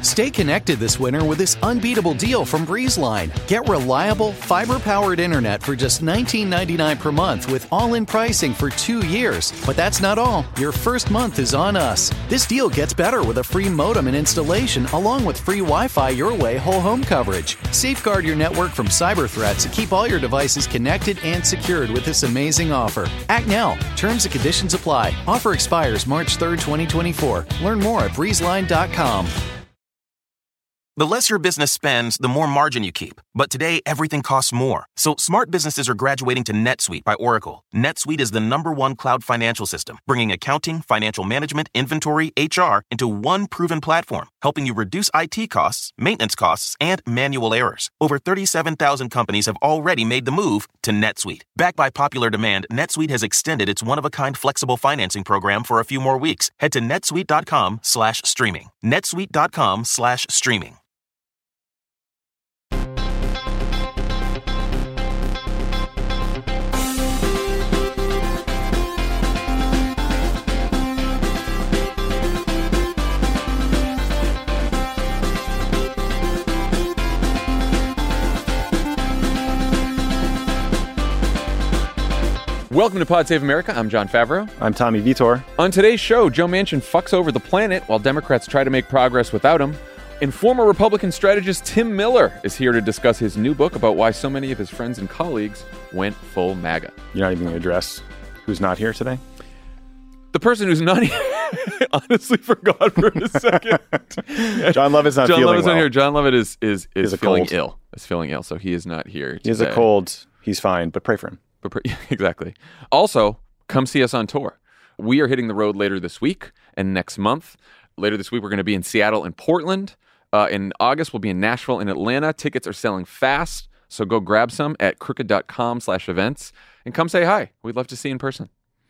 Stay connected this winter with this unbeatable deal from BreezeLine. Get reliable, fiber-powered internet for just $19.99 per month with all-in pricing for 2 years. But that's not all. Your first month is on us. This deal gets better with a free modem and installation, along with free Wi-Fi your way whole home coverage. Safeguard your network from cyber threats and keep all your devices connected and secured with this amazing offer. Act now. Terms and conditions apply. Offer expires March 3rd, 2024. Learn more at breezeline.com. The less your business spends, the more margin you keep. But today, everything costs more. So smart businesses are graduating to NetSuite by Oracle. NetSuite is the #1 cloud financial system, bringing accounting, financial management, inventory, HR into one proven platform, helping you reduce IT costs, maintenance costs, and manual errors. Over 37,000 companies have already made the move to NetSuite. Backed by popular demand, NetSuite has extended its one-of-a-kind flexible financing program for a few more weeks. Head to netsuite.com/streaming. netsuite.com/streaming. Welcome to Pod Save America. I'm John Favreau. I'm Tommy Vitor. On today's show, Joe Manchin fucks over the planet while Democrats try to make progress without him. And former Republican strategist Tim Miller is here to discuss his new book about why so many of his friends and colleagues went full MAGA. You're not even going to address who's not here today? The person who's not here honestly forgot for a second. John Lovett's not John feeling Lovett's well. not here. John Lovett is feeling cold. ill. Is feeling ill, so he is not here today. He has a cold. He's fine, but pray for him. Exactly. Also, come see us on tour. We are hitting the road later this week and next month. Later this week, we're going to be in Seattle and Portland. In August, we'll be in Nashville and Atlanta. Tickets are selling fast, so go grab some at crooked.com/events and come say hi. We'd love to see you in person.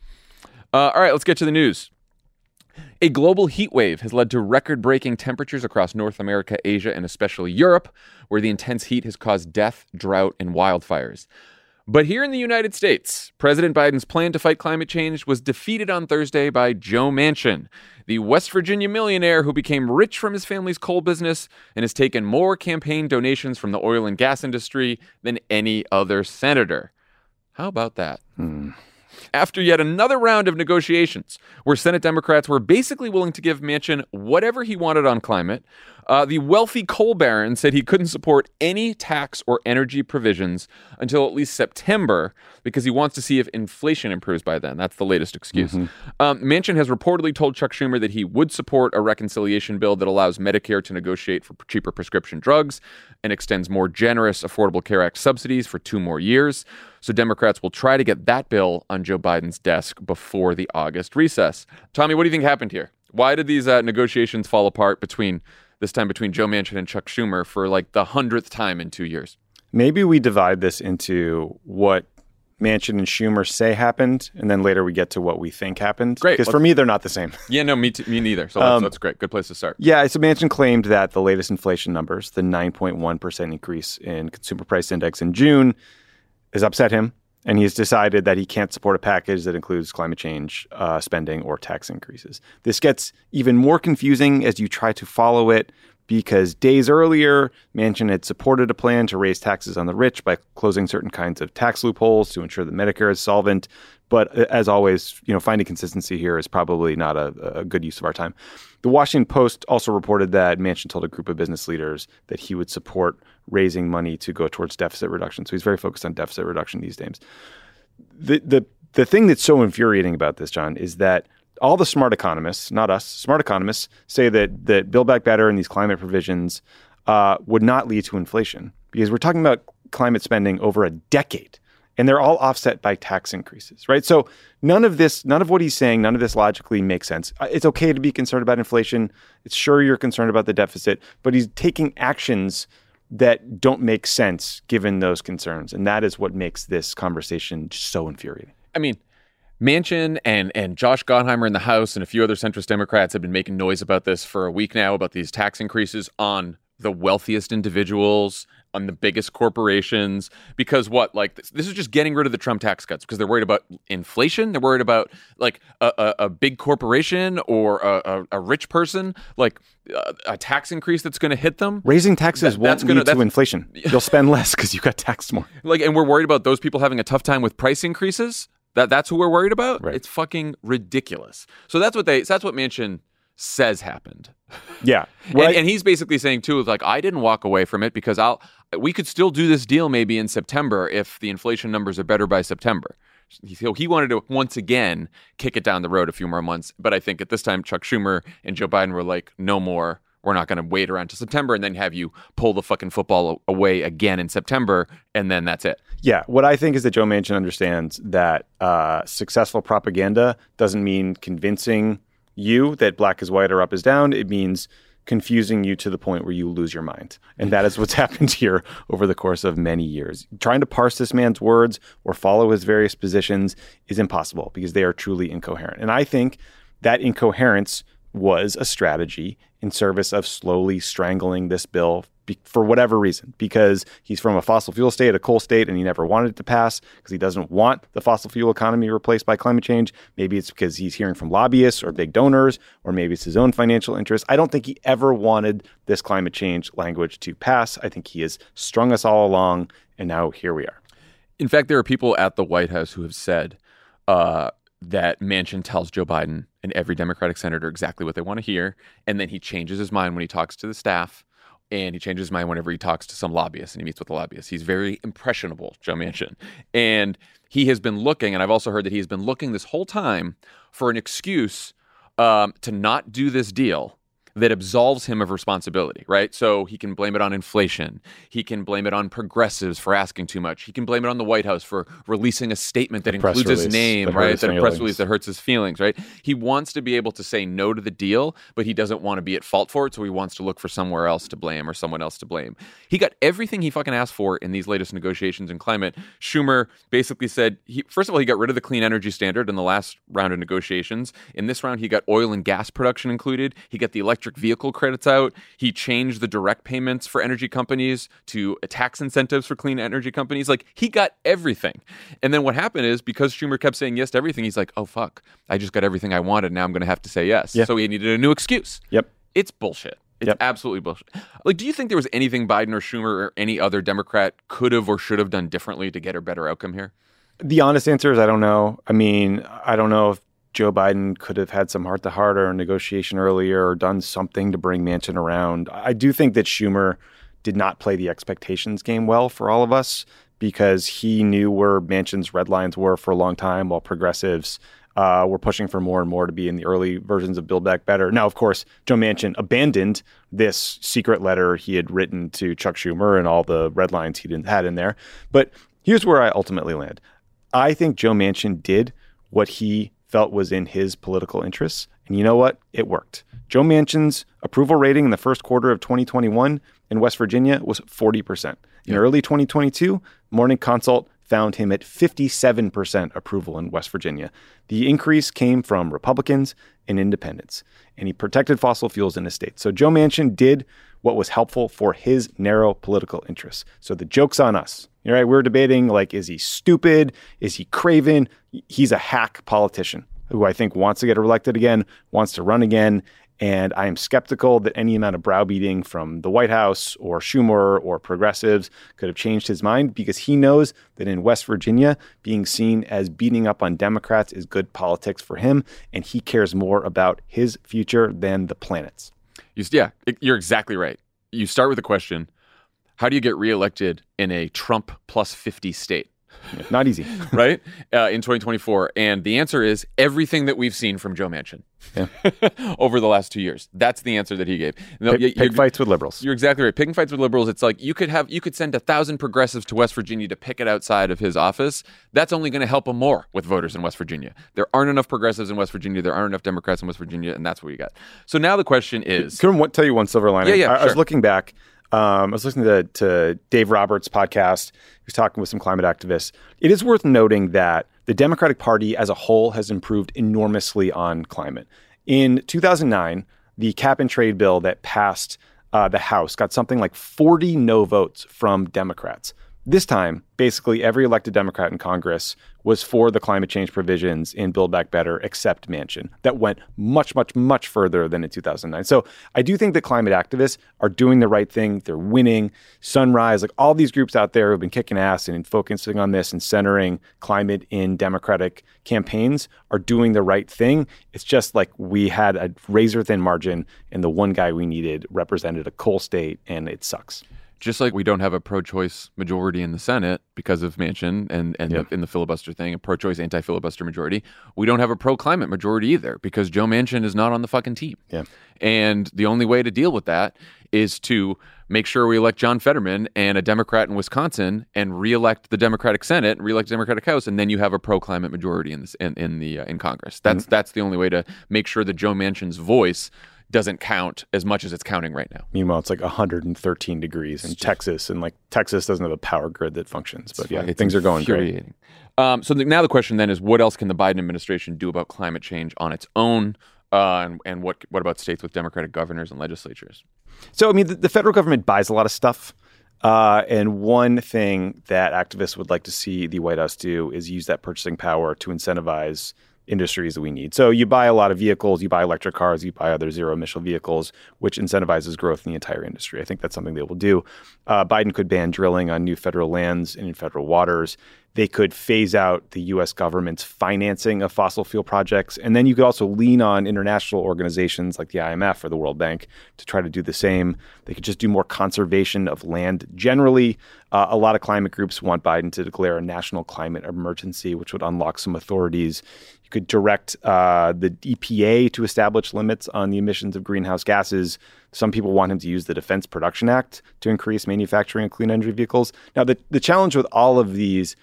All right, let's get to the news. A global heat wave has led to record-breaking temperatures across North America, Asia, and especially Europe, where the intense heat has caused death, drought, and wildfires. But here in the United States, President Biden's plan to fight climate change was defeated on Thursday by Joe Manchin, the West Virginia millionaire who became rich from his family's coal business and has taken more campaign donations from the oil and gas industry than any other senator. How about that? After yet another round of negotiations where Senate Democrats were basically willing to give Manchin whatever he wanted on climate, the wealthy coal baron said he couldn't support any tax or energy provisions until at least September because he wants to see if inflation improves by then. That's the latest excuse. Manchin has reportedly told Chuck Schumer that he would support a reconciliation bill that allows Medicare to negotiate for cheaper prescription drugs and extends more generous Affordable Care Act subsidies for 2 more years. So Democrats will try to get that bill on Joe Biden's desk before the August recess. Tommy, what do you think happened here? Why did these negotiations fall apart between Joe Manchin and Chuck Schumer for like the 100th time in 2 years? Maybe we divide this into what Manchin and Schumer say happened, and then later we get to what we think happened. Great. Because for me, they're not the same. Yeah, no, me neither. So that's great. Good place to start. Yeah, so Manchin claimed that the latest inflation numbers, the 9.1% increase in consumer price index in June, has upset him. And he's decided that he can't support a package that includes climate change spending or tax increases. This gets even more confusing as you try to follow it because days earlier, Manchin had supported a plan to raise taxes on the rich by closing certain kinds of tax loopholes to ensure that Medicare is solvent. But as always, finding consistency here is probably not a good use of our time. The Washington Post also reported that Manchin told a group of business leaders that he would support raising money to go towards deficit reduction. So he's very focused on deficit reduction these days. The thing that's so infuriating about this, John, is that all the smart economists, not us, smart economists say that Build Back Better and these climate provisions would not lead to inflation because we're talking about climate spending over a decade. And they're all offset by tax increases, right? So none of what he's saying, none of this logically makes sense. It's okay to be concerned about inflation. It's sure you're concerned about the deficit, but he's taking actions that don't make sense given those concerns. And that is what makes this conversation so infuriating. I mean, Manchin and Josh Gottheimer in the House and a few other centrist Democrats have been making noise about this for a week now, about these tax increases on the wealthiest individuals on the biggest corporations, because this is just getting rid of the Trump tax cuts because they're worried about inflation. They're worried about like a big corporation or a rich person, like a tax increase that's going to hit them. Raising taxes won't lead to inflation. You'll spend less because you got taxed more. And we're worried about those people having a tough time with price increases. That's who we're worried about. Right. It's fucking ridiculous. So that's what Manchin says happened. Yeah. And he's basically saying too, like, I didn't walk away from it because we could still do this deal maybe in September if the inflation numbers are better by September. He wanted to once again kick it down the road a few more months. But I think at this time, Chuck Schumer and Joe Biden were like, no more. We're not going to wait around till September and then have you pull the fucking football away again in September, and then that's it. Yeah. What I think is that Joe Manchin understands that successful propaganda doesn't mean convincing you that black is white or up is down. It means confusing you to the point where you lose your mind. And that is what's happened here over the course of many years. Trying to parse this man's words or follow his various positions is impossible because they are truly incoherent. And I think that incoherence was a strategy in service of slowly strangling this bill for whatever reason, because he's from a fossil fuel state, a coal state, and he never wanted it to pass because he doesn't want the fossil fuel economy replaced by climate change. Maybe it's because he's hearing from lobbyists or big donors, or maybe it's his own financial interests. I don't think he ever wanted this climate change language to pass. I think he has strung us all along, and now here we are. In fact, there are people at the White House who have said that Manchin tells Joe Biden and every Democratic senator exactly what they want to hear, and then he changes his mind when he talks to the staff, and he changes his mind whenever he talks to some lobbyists and he meets with the lobbyists. He's very impressionable, Joe Manchin. And he has been looking, and I've also heard that he has been looking this whole time for an excuse to not do this deal that absolves him of responsibility, right? So he can blame it on inflation. He can blame it on progressives for asking too much. He can blame it on the White House for releasing a statement that includes his name, right? That a press release that hurts his feelings, right? He wants to be able to say no to the deal, but he doesn't want to be at fault for it, so he wants to look for somewhere else to blame or someone else to blame. He got everything he fucking asked for in these latest negotiations in climate. Schumer basically said, first of all, he got rid of the clean energy standard in the last round of negotiations. In this round, he got oil and gas production included. He got the electric vehicle credits out. He changed the direct payments for energy companies to tax incentives for clean energy companies. Like, he got everything. And then what happened is, because Schumer kept saying yes to everything, he's like, oh, fuck, I just got everything I wanted. Now I'm going to have to say yes. Yeah. So he needed a new excuse. Yep. It's bullshit. It's absolutely bullshit. Like, do you think there was anything Biden or Schumer or any other Democrat could have or should have done differently to get a better outcome here? The honest answer is I don't know. I mean, I don't know if Joe Biden could have had some heart-to-heart or negotiation earlier or done something to bring Manchin around. I do think that Schumer did not play the expectations game well for all of us because he knew where Manchin's red lines were for a long time while progressives were pushing for more and more to be in the early versions of Build Back Better. Now, of course, Joe Manchin abandoned this secret letter he had written to Chuck Schumer and all the red lines he had in there. But here's where I ultimately land. I think Joe Manchin did what he felt was in his political interests. And you know what? It worked. Joe Manchin's approval rating in the first quarter of 2021 in West Virginia was 40%. In early 2022, Morning Consult found him at 57% approval in West Virginia. The increase came from Republicans and independents, and he protected fossil fuels in his state. So Joe Manchin did what was helpful for his narrow political interests. So the joke's on us. All right, we're debating, like, is he stupid? Is he craven? He's a hack politician who I think wants to get elected again, wants to run again. And I am skeptical that any amount of browbeating from the White House or Schumer or progressives could have changed his mind, because he knows that in West Virginia, being seen as beating up on Democrats is good politics for him. And he cares more about his future than the planet's. You're exactly right. You start with the question, how do you get reelected in a Trump plus 50 state? Yeah, not easy. Right? In 2024. And the answer is everything that we've seen from Joe Manchin over the last 2 years. That's the answer that he gave. Pick fights with liberals. You're exactly right. Picking fights with liberals. It's like you could send 1,000 progressives to West Virginia to pick it outside of his office. That's only going to help him more with voters in West Virginia. There aren't enough progressives in West Virginia. There aren't enough Democrats in West Virginia. And that's what we got. So now the question is... Can I tell you one silver lining? Yeah, I was looking back. I was listening to Dave Roberts' podcast. He was talking with some climate activists. It is worth noting that the Democratic Party as a whole has improved enormously on climate. In 2009, the cap and trade bill that passed the House got something like 40 no votes from Democrats. This time, basically every elected Democrat in Congress was for the climate change provisions in Build Back Better, except Manchin. That went much, much, much further than in 2009. So I do think that climate activists are doing the right thing. They're winning. Sunrise, like all these groups out there who have been kicking ass and focusing on this and centering climate in Democratic campaigns are doing the right thing. It's just like we had a razor-thin margin and the one guy we needed represented a coal state, and it sucks. Just like we don't have a pro-choice majority in the Senate because of Manchin and in the filibuster thing, a pro-choice anti-filibuster majority, we don't have a pro-climate majority either because Joe Manchin is not on the fucking team. Yeah. And the only way to deal with that is to make sure we elect John Fetterman and a Democrat in Wisconsin and reelect the Democratic Senate, reelect the Democratic House, and then you have a pro-climate majority in Congress. That's the only way to make sure that Joe Manchin's voice doesn't count as much as it's counting right now. Meanwhile, it's like 113 degrees in Texas, and like Texas doesn't have a power grid that functions. But yeah, things are going great. So now the question then is, what else can the Biden administration do about climate change on its own? And what about states with Democratic governors and legislatures? So, I mean, the federal government buys a lot of stuff. And one thing that activists would like to see the White House do is use that purchasing power to incentivize industries that we need. So you buy a lot of vehicles, you buy electric cars, you buy other zero-emission vehicles, which incentivizes growth in the entire industry. I think that's something they will do. Biden could ban drilling on new federal lands and in federal waters. They could phase out the U.S. government's financing of fossil fuel projects. And then you could also lean on international organizations like the IMF or the World Bank to try to do the same. They could just do more conservation of land generally. A lot of climate groups want Biden to declare a national climate emergency, which would unlock some authorities. You could direct the EPA to establish limits on the emissions of greenhouse gases. Some people want him to use the Defense Production Act to increase manufacturing of clean energy vehicles. Now, the challenge with all of these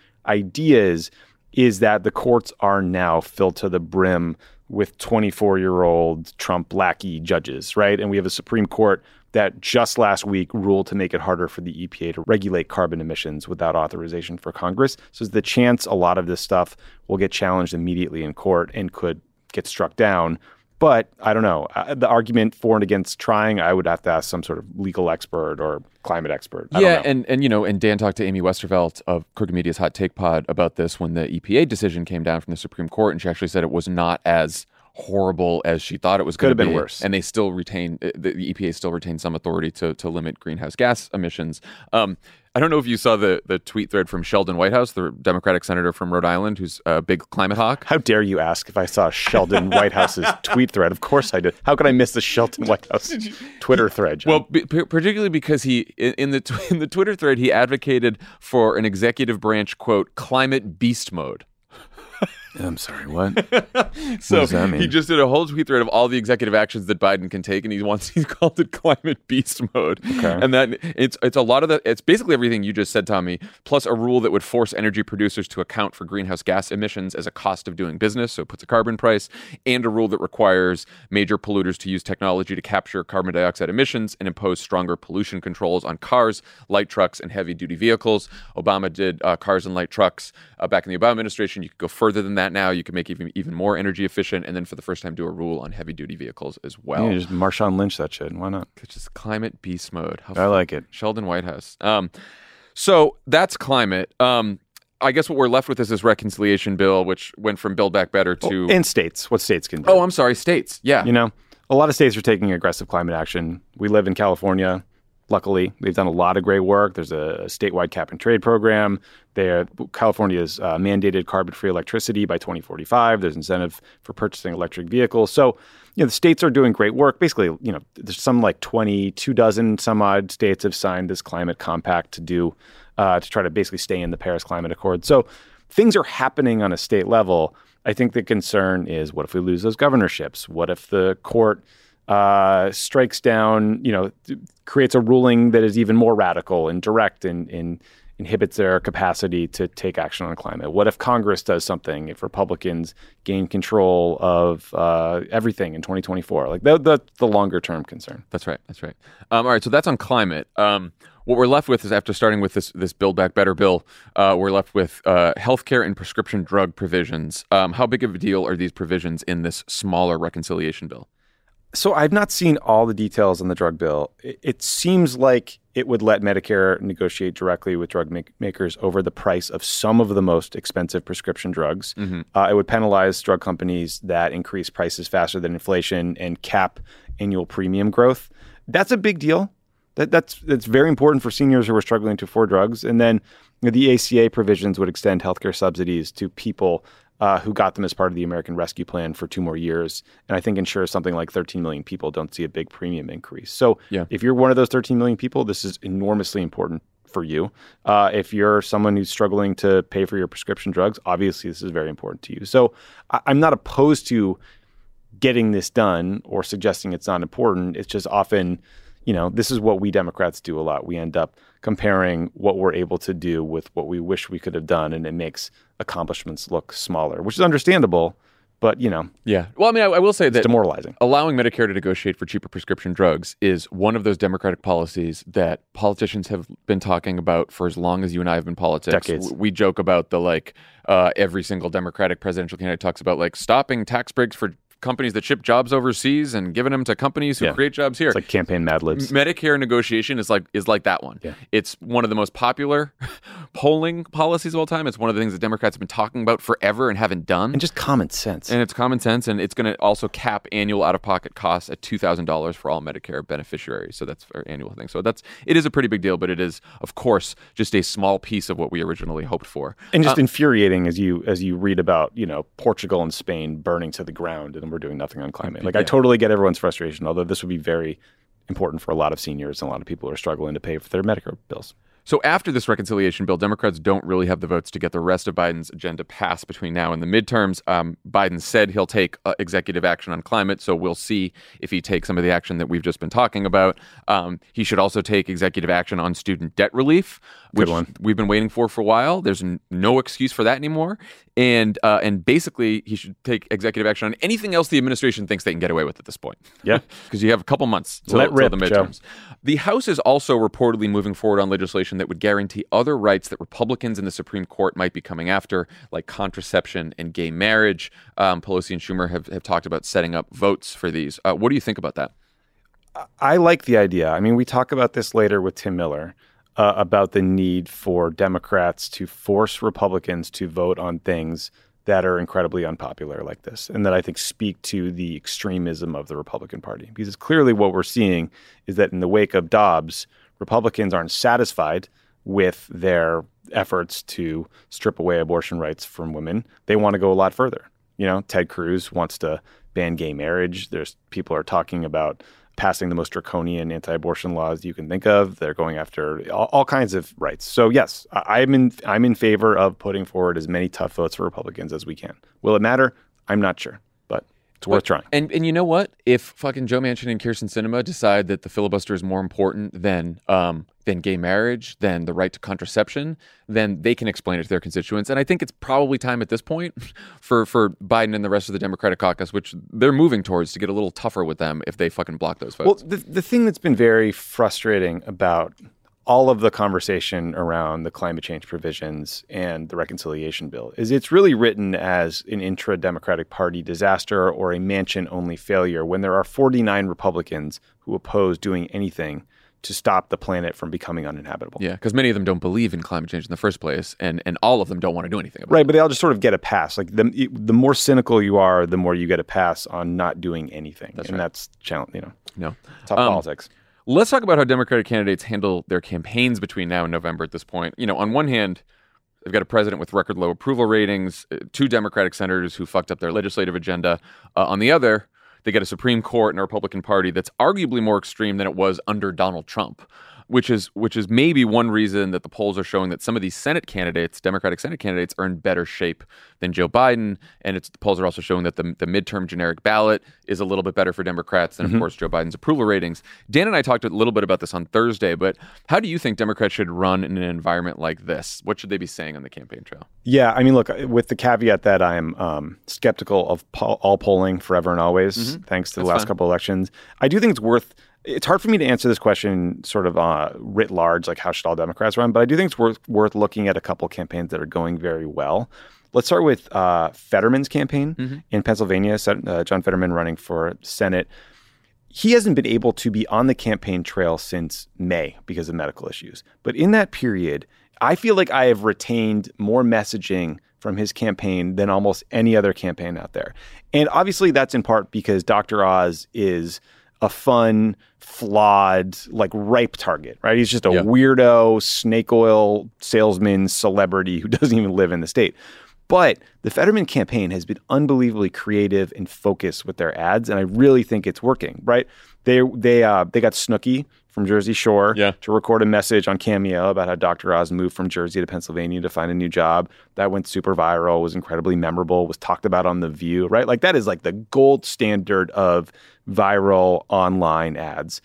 ideas is that the courts are now filled to the brim with 24-year-old Trump lackey judges, right? And we have a Supreme Court that just last week ruled to make it harder for the EPA to regulate carbon emissions without authorization for Congress. So there's the chance a lot of this stuff will get challenged immediately in court and could get struck down. But I don't know. The argument for and against trying, I would have to ask some sort of legal expert or climate expert. I don't know. And Dan talked to Amy Westervelt of Crooked Media's Hot Take Pod about this when the EPA decision came down from the Supreme Court, and she actually said it was not as horrible as she thought it was going to be. Could have been worse. And they still retain, the EPA still retains some authority to limit greenhouse gas emissions. I don't know if you saw the tweet thread from Sheldon Whitehouse, the Democratic senator from Rhode Island, who's a big climate hawk. How dare you ask if I saw Sheldon Whitehouse's tweet thread? Of course I did. How could I miss the Sheldon Whitehouse Twitter thread, John? Well, particularly because he, in the Twitter thread, he advocated for an executive branch, quote, climate beast mode. I'm sorry, what? So what does that mean? He just did a whole tweet thread of all the executive actions that Biden can take, and he's called it climate beast mode. Okay. And that it's a lot of it's basically everything you just said, Tommy, plus a rule that would force energy producers to account for greenhouse gas emissions as a cost of doing business, so it puts a carbon price, and a rule that requires major polluters to use technology to capture carbon dioxide emissions and impose stronger pollution controls on cars, light trucks, and heavy-duty vehicles. Obama did cars and light trucks back in the Obama administration. You could go further than that now. You can make even more energy efficient, and then for the first time do a rule on heavy duty vehicles as well. Yeah, just Marshawn Lynch that shit. Why not? It's just climate beast mode. I like it. Sheldon Whitehouse. So that's climate. I guess what we're left with is this reconciliation bill, which went from Build Back Better to and states. What states can do? Oh, I'm sorry, states. Yeah, you know, a lot of states are taking aggressive climate action. We live in California. Luckily, they've done a lot of great work. There's a statewide cap and trade program. California's mandated carbon-free electricity by 2045. There's incentive for purchasing electric vehicles. So, you know, the states are doing great work. Basically, you know, there's some like 22 dozen some odd states have signed this climate compact to try to basically stay in the Paris Climate Accord. So things are happening on a state level. I think the concern is, what if we lose those governorships? What if the court strikes down, you know, creates a ruling that is even more radical and direct and inhibits their capacity to take action on climate? What if Congress does something, if Republicans gain control of everything in 2024? Like, that's the longer-term concern. That's right. All right, so that's on climate. What we're left with is, after starting with this Build Back Better bill, we're left with healthcare and prescription drug provisions. How big of a deal are these provisions in this smaller reconciliation bill? So I've not seen all the details on the drug bill. It seems like it would let Medicare negotiate directly with drug makers over the price of some of the most expensive prescription drugs. It would penalize drug companies that increase prices faster than inflation and cap annual premium growth. That's a big deal. That's very important for seniors who are struggling to afford drugs. And then the ACA provisions would extend healthcare subsidies to people who got them as part of the American Rescue Plan for 2 more years. And I think ensures something like 13 million people don't see a big premium increase. So if you're one of those 13 million people, this is enormously important for you. If you're someone who's struggling to pay for your prescription drugs, obviously this is very important to you. So I'm not opposed to getting this done or suggesting it's not important. It's just often, this is what we Democrats do a lot. We end up comparing what we're able to do with what we wish we could have done, and it makes accomplishments look smaller, which is understandable, but, Yeah. Well, I mean, I will say it's that demoralizing. Allowing Medicare to negotiate for cheaper prescription drugs is one of those Democratic policies that politicians have been talking about for as long as you and I have been in politics. Decades. We joke about every single Democratic presidential candidate talks about stopping tax breaks for companies that ship jobs overseas and giving them to companies who create jobs here. It's like campaign Mad Libs. Medicare negotiation is like that one. Yeah. It's one of the most popular polling policies of all time. It's one of the things that Democrats have been talking about forever and haven't done. And just common sense. And it's common sense, and it's going to also cap annual out-of-pocket costs at $2,000 for all Medicare beneficiaries. So that's our annual thing. So it is a pretty big deal, but it is, of course, just a small piece of what we originally hoped for. And just infuriating as you read about, Portugal and Spain burning to the ground, and we're doing nothing on climate. I totally get everyone's frustration, although this would be very important for a lot of seniors and a lot of people who are struggling to pay for their Medicare bills. So after this reconciliation bill, Democrats don't really have the votes to get the rest of Biden's agenda passed between now and the midterms. Biden said he'll take executive action on climate, so we'll see if he takes some of the action that we've just been talking about. He should also take executive action on student debt relief, which we've been waiting for a while. There's no excuse for that anymore. And basically, he should take executive action on anything else the administration thinks they can get away with at this point. Yeah. Because you have a couple months till the midterms. Joe. The House is also reportedly moving forward on legislation that would guarantee other rights that Republicans in the Supreme Court might be coming after, like contraception and gay marriage. Pelosi and Schumer have talked about setting up votes for these. What do you think about that? I like the idea. I mean, we talk about this later with Tim Miller. About the need for Democrats to force Republicans to vote on things that are incredibly unpopular like this, and that I think speak to the extremism of the Republican Party. Because clearly what we're seeing is that in the wake of Dobbs, Republicans aren't satisfied with their efforts to strip away abortion rights from women. They want to go a lot further. Ted Cruz wants to ban gay marriage. There's people are talking about passing the most draconian anti-abortion laws you can think of. They're going after all kinds of rights. So yes, I'm in favor of putting forward as many tough votes for Republicans as we can. Will it matter? I'm not sure, but it's worth trying. And you know what? If fucking Joe Manchin and Kyrsten Sinema decide that the filibuster is more important than gay marriage, than the right to contraception, then they can explain it to their constituents. And I think it's probably time at this point for Biden and the rest of the Democratic caucus, which they're moving towards, to get a little tougher with them if they fucking block those votes. Well, the thing that's been very frustrating about all of the conversation around the climate change provisions and the reconciliation bill is it's really written as an intra-Democratic Party disaster or a Manchin-only failure when there are 49 Republicans who oppose doing anything to stop the planet from becoming uninhabitable. Yeah, because many of them don't believe in climate change in the first place, and all of them don't want to do anything about it. Right, but they all just sort of get a pass. Like the more cynical you are, the more you get a pass on not doing anything. That's challenging, No. Tough politics. Let's talk about how Democratic candidates handle their campaigns between now and November at this point. On one hand, they've got a president with record low approval ratings, 2 Democratic senators who fucked up their legislative agenda. On the other, they get a Supreme Court and a Republican Party that's arguably more extreme than it was under Donald Trump, which is maybe one reason that the polls are showing that some of these Senate candidates, Democratic Senate candidates, are in better shape than Joe Biden. And the polls are also showing that the midterm generic ballot is a little bit better for Democrats than, of course, Joe Biden's approval ratings. Dan and I talked a little bit about this on Thursday, but how do you think Democrats should run in an environment like this? What should they be saying on the campaign trail? Yeah, I mean, look, with the caveat that I'm skeptical of all polling forever and always, thanks to the last couple elections, I do think it's hard for me to answer this question sort of writ large, like how should all Democrats run? But I do think it's worth looking at a couple campaigns that are going very well. Let's start with Fetterman's campaign in Pennsylvania, John Fetterman running for Senate. he hasn't been able to be on the campaign trail since May because of medical issues. But in that period, I feel like I have retained more messaging from his campaign than almost any other campaign out there. And obviously that's in part because Dr. Oz is a fun, flawed, like ripe target, right? He's just a weirdo snake oil salesman celebrity who doesn't even live in the state. But the Fetterman campaign has been unbelievably creative and focused with their ads, and I really think it's working, right? They got Snooki from Jersey Shore to record a message on Cameo about how Dr. Oz moved from Jersey to Pennsylvania to find a new job. That went super viral, was incredibly memorable, was talked about on The View, right? Like that is like the gold standard of viral online ads.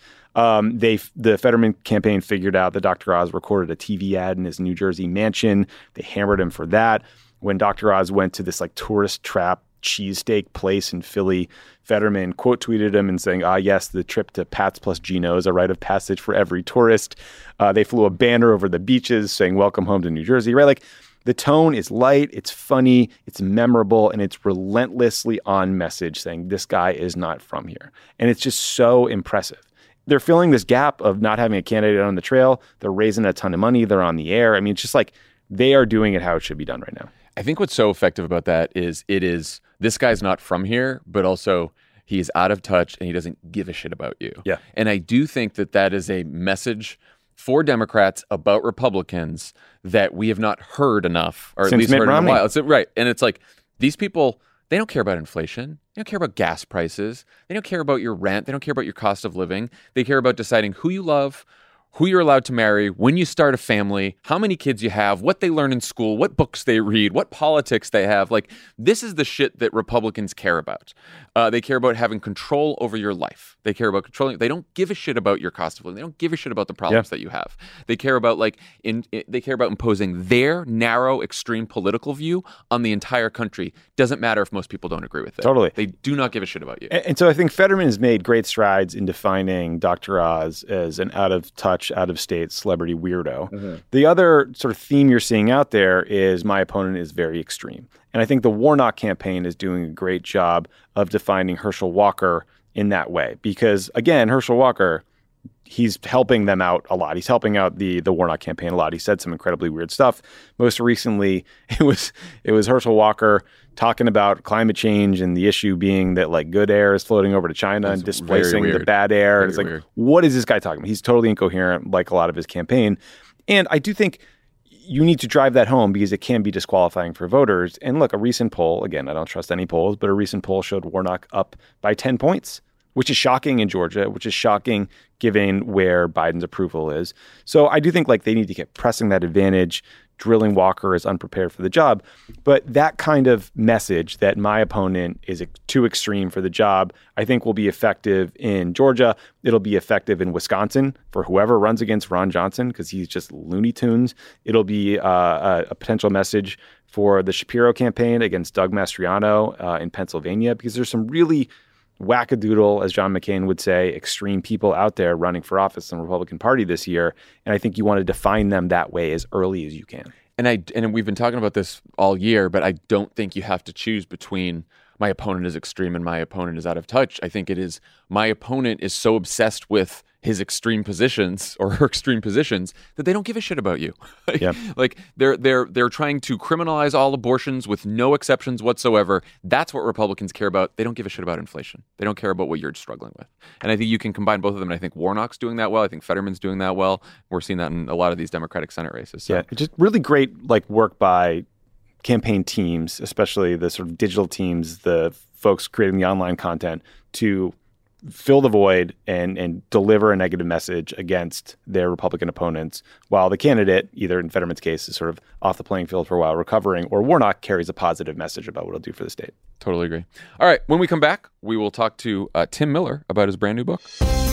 The Fetterman campaign figured out that Dr. Oz recorded a TV ad in his New Jersey mansion. They hammered him for that. When Dr. Oz went to this like tourist trap cheesesteak place in Philly, Fetterman quote tweeted him and saying, yes, the trip to Pat's plus Gino is a rite of passage for every tourist. They flew a banner over the beaches saying, welcome home to New Jersey, right? Like the tone is light, it's funny, it's memorable, and it's relentlessly on message saying this guy is not from here. And it's just so impressive. They're filling this gap of not having a candidate on the trail. They're raising a ton of money. They're on the air. I mean, it's just like they are doing it how it should be done right now. I think what's so effective about that is this guy's not from here, but also he's out of touch and he doesn't give a shit about you. Yeah. And I do think that is a message for Democrats about Republicans that we have not heard enough, or Since at least Mitt heard Romney. in a while. Right. And it's like these people, they don't care about inflation. They don't care about gas prices. They don't care about your rent. They don't care about your cost of living. They care about deciding who you love, who you're allowed to marry, when you start a family, how many kids you have, what they learn in school, what books they read, what politics they have. Like, this is the shit that Republicans care about. They care about having control over your life. They care about controlling. They don't give a shit about your cost of living. They don't give a shit about the problems that you have. They care about they care about imposing their narrow, extreme political view on the entire country. Doesn't matter if most people don't agree with it. Totally. They do not give a shit about you. And so I think Fetterman has made great strides in defining Dr. Oz as an out-of-touch, out-of-state celebrity weirdo. Mm-hmm. The other sort of theme you're seeing out there is my opponent is very extreme. And I think the Warnock campaign is doing a great job of defining Herschel Walker in that way. Because, again, Herschel Walker, he's helping them out a lot. He's helping out the Warnock campaign a lot. He said some incredibly weird stuff. Most recently, it was Herschel Walker talking about climate change and the issue being that like good air is floating over to China and displacing the bad air. And it's like, what is this guy talking about? He's totally incoherent, like a lot of his campaign. And I do think you need to drive that home because it can be disqualifying for voters. And look, a recent poll, again, I don't trust any polls, but a recent poll showed Warnock up by 10 points, which is shocking in Georgia, which is shocking given where Biden's approval is. So I do think like they need to keep pressing that advantage. Drilling Walker is unprepared for the job. But that kind of message that my opponent is too extreme for the job, I think will be effective in Georgia. It'll be effective in Wisconsin for whoever runs against Ron Johnson because he's just Looney Tunes. It'll be a potential message for the Shapiro campaign against Doug Mastriano in Pennsylvania because there's some really wackadoodle, as John McCain would say, extreme people out there running for office in the Republican Party this year. And I think you want to define them that way as early as you can. And we've been talking about this all year, but I don't think you have to choose between my opponent is extreme and my opponent is out of touch. I think it is my opponent is so obsessed with his extreme positions or her extreme positions that they don't give a shit about you. Like they're trying to criminalize all abortions with no exceptions whatsoever. That's what Republicans care about. They don't give a shit about inflation. They don't care about what you're struggling with. And I think you can combine both of them. And I think Warnock's doing that well. I think Fetterman's doing that well. We're seeing that in a lot of these Democratic Senate races. So. Yeah, just really great like work by campaign teams, especially the sort of digital teams, the folks creating the online content to fill the void and deliver a negative message against their Republican opponents, while the candidate, either in Fetterman's case, is sort of off the playing field for a while recovering, or Warnock carries a positive message about what he'll do for the state. Totally agree. All right, when we come back, we will talk to Tim Miller about his brand new book.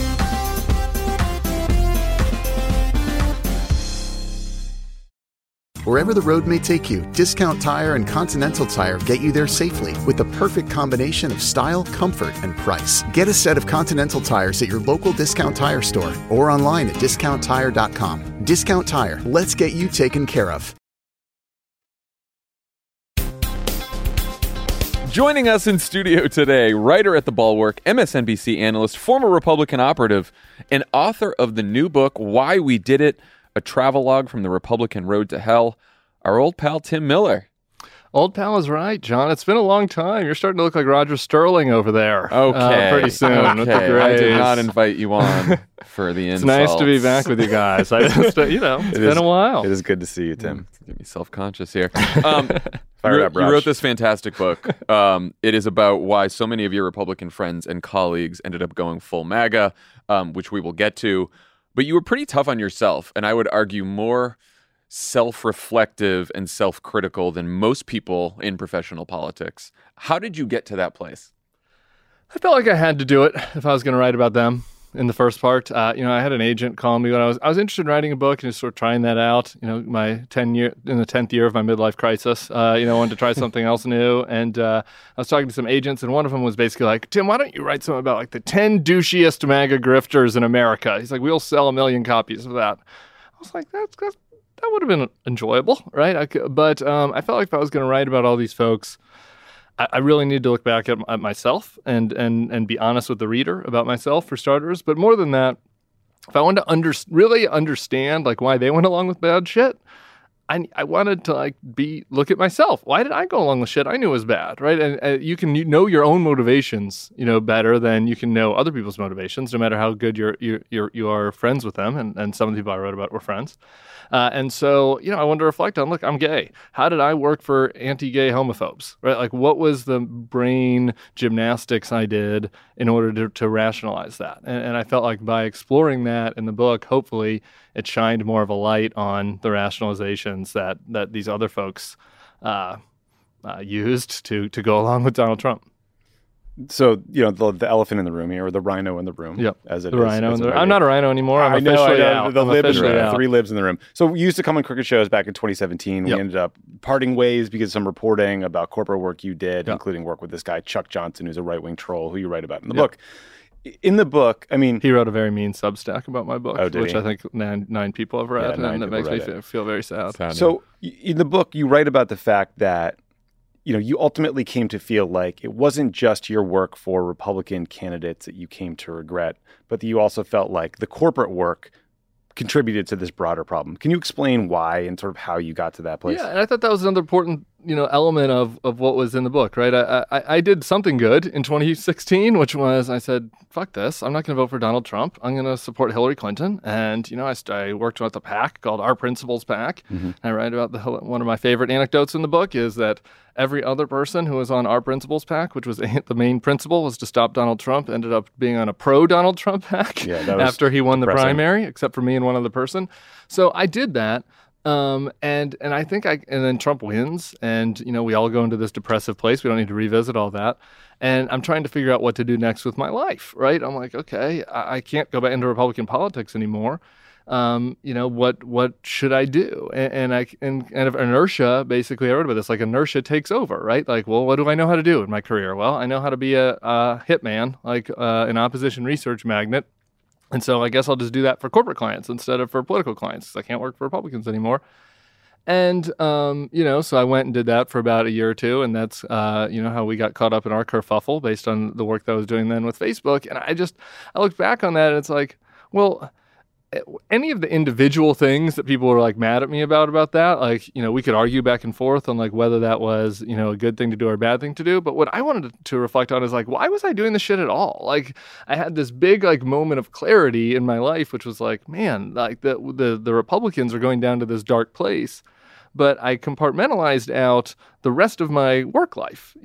Wherever the road may take you, Discount Tire and Continental Tire get you there safely with the perfect combination of style, comfort, and price. Get a set of Continental tires at your local Discount Tire store or online at discounttire.com. Discount Tire, let's get you taken care of. Joining us in studio today, writer at The Bulwark, MSNBC analyst, former Republican operative, and author of the new book, Why We Did It, a travelogue from the Republican Road to Hell, our old pal Tim Miller. Old pal is right, John. It's been a long time. You're starting to look like Roger Sterling over there. Okay. Pretty soon. With the I did Grays. not invite you on for the It's insults. nice to be back with you guys. I just, it's been a while. It is good to see you, Tim. Get me self-conscious here. Fire it up, You Raj. wrote this fantastic book. It is about why so many of your Republican friends and colleagues ended up going full MAGA, which we will get to. But you were pretty tough on yourself, and I would argue more self-reflective and self-critical than most people in professional politics. How did you get to that place? I felt like I had to do it if I was going to write about them in the first part. I had an agent call me when I was interested in writing a book and just sort of trying that out. My 10th year of my midlife crisis, wanted to try something else new. And I was talking to some agents, and one of them was basically like, Tim, why don't you write something about like the 10 douchiest MAGA grifters in America? He's like, we'll sell 1 million copies of that. I was like, that would have been enjoyable, right? But I felt like if I was going to write about all these folks, I really need to look back at myself and be honest with the reader about myself, for starters. But more than that, if I wanted to really understand like why they went along with bad shit, I wanted to look at myself. Why did I go along with shit I knew was bad, right? And you can know your own motivations, better than you can know other people's motivations, no matter how good you are friends with them. And some of the people I wrote about were friends. And so, I wanted to reflect on, look, I'm gay. How did I work for anti-gay homophobes, right? Like, what was the brain gymnastics I did in order to rationalize that? And I felt like by exploring that in the book, hopefully it shined more of a light on the rationalizations that these other folks used to go along with Donald Trump. So, the elephant in the room here, or the rhino in the room, Yep. as it The is. rhino. I'm not a rhino anymore. I'm I know. officially out. The I'm lib is officially out. 3 libs in the room. So we used to come on Crooked Shows back in 2017. Yep. We ended up parting ways because of some reporting about corporate work you did, Yep. including work with this guy, Chuck Johnson, who's a right-wing troll who you write about in the Yep. book. In the book, I mean... He wrote a very mean Substack about my book, Oh, did which he? I think nine people have read, Yeah, 9 and that people makes me read it. feel very sad. So in the book, you write about the fact that you ultimately came to feel like it wasn't just your work for Republican candidates that you came to regret, but that you also felt like the corporate work contributed to this broader problem. Can you explain why and sort of how you got to that place? Yeah, and I thought that was another important, element of what was in the book, right? I did something good in 2016, which was I said, fuck this. I'm not going to vote for Donald Trump. I'm going to support Hillary Clinton. And, I worked with a PAC called Our Principles PAC. Mm-hmm. I write about one of my favorite anecdotes in the book is that every other person who was on Our Principles PAC, which was the main principle was to stop Donald Trump, ended up being on a pro-Donald Trump PAC after he won the primary, except for me and one other person. So I did that. And I think and then Trump wins, and we all go into this depressive place. We don't need to revisit all that. And I'm trying to figure out what to do next with my life, right? I'm like, okay, I can't go back into Republican politics anymore. What should I do? And of inertia, basically, I wrote about this. Like inertia takes over, right? Like, well, what do I know how to do in my career? Well, I know how to be a hitman, like an opposition research magnet. And so I guess I'll just do that for corporate clients instead of for political clients, because I can't work for Republicans anymore. And, so I went and did that for about a year or two. And that's, how we got caught up in our kerfuffle based on the work that I was doing then with Facebook. And I look back on that and it's like, well, any of the individual things that people were like mad at me about that, like, we could argue back and forth on like whether that was, a good thing to do or a bad thing to do. But what I wanted to reflect on is like, why was I doing this shit at all? Like I had this big like moment of clarity in my life, which was like, man, like the Republicans are going down to this dark place. But I compartmentalized out the rest of my work life,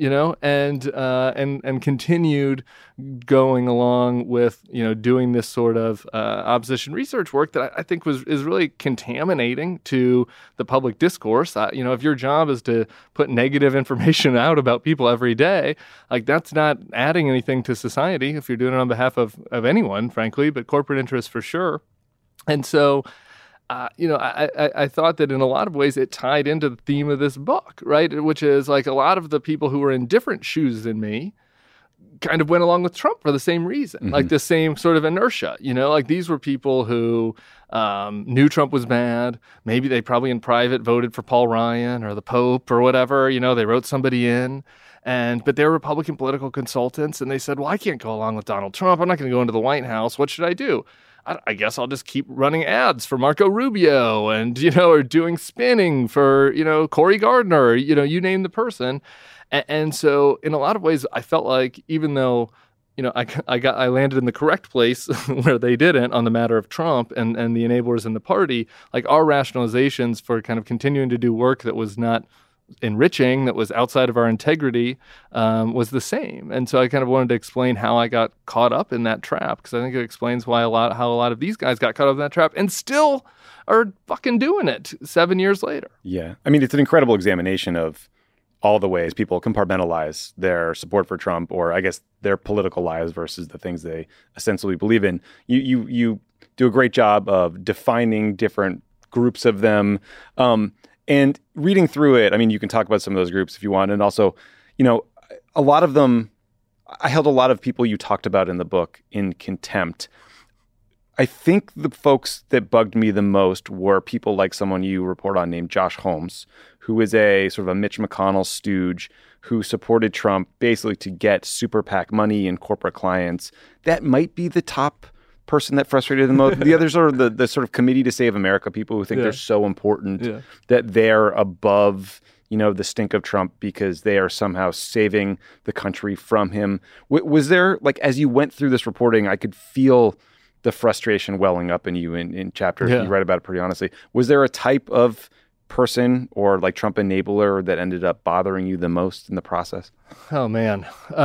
and continued going along with, doing this sort of opposition research work that I think is really contaminating to the public discourse. If your job is to put negative information out about people every day, like that's not adding anything to society if you're doing it on behalf of anyone, frankly, but corporate interests for sure. And so I thought that in a lot of ways it tied into the theme of this book, right? Which is like a lot of the people who were in different shoes than me kind of went along with Trump for the same reason, like the same sort of inertia, like these were people who knew Trump was bad. Maybe they probably in private voted for Paul Ryan or the Pope or whatever, they wrote somebody in. But they're Republican political consultants, and they said, well, I can't go along with Donald Trump. I'm not going to go into the White House. What should I do? I guess I'll just keep running ads for Marco Rubio and, or doing spinning for, Cory Gardner, you name the person. And so in a lot of ways, I felt like even though, I landed in the correct place where they didn't on the matter of Trump and the enablers in the party, like our rationalizations for kind of continuing to do work that was not enriching, that was outside of our integrity, was the same. And so I kind of wanted to explain how I got caught up in that trap, because I think it explains how a lot of these guys got caught up in that trap and still are fucking doing it 7 years later. Yeah. I mean, it's an incredible examination of all the ways people compartmentalize their support for Trump, or I guess their political lives versus the things they ostensibly believe in. You do a great job of defining different groups of them. And reading through it, I mean, you can talk about some of those groups if you want. And also, a lot of them, I held a lot of people you talked about in the book in contempt. I think the folks that bugged me the most were people like someone you report on named Josh Holmes, who is a sort of a Mitch McConnell stooge who supported Trump basically to get super PAC money and corporate clients. That might be the top person that frustrated the most. The others are the sort of Committee to Save America people who think they're so important that they're above, the stink of Trump because they are somehow saving the country from him. Was there, like, as you went through this reporting, I could feel the frustration welling up in you in chapters. You write about it pretty honestly. Was there a type of person or like Trump enabler that ended up bothering you the most in the process? Oh, man.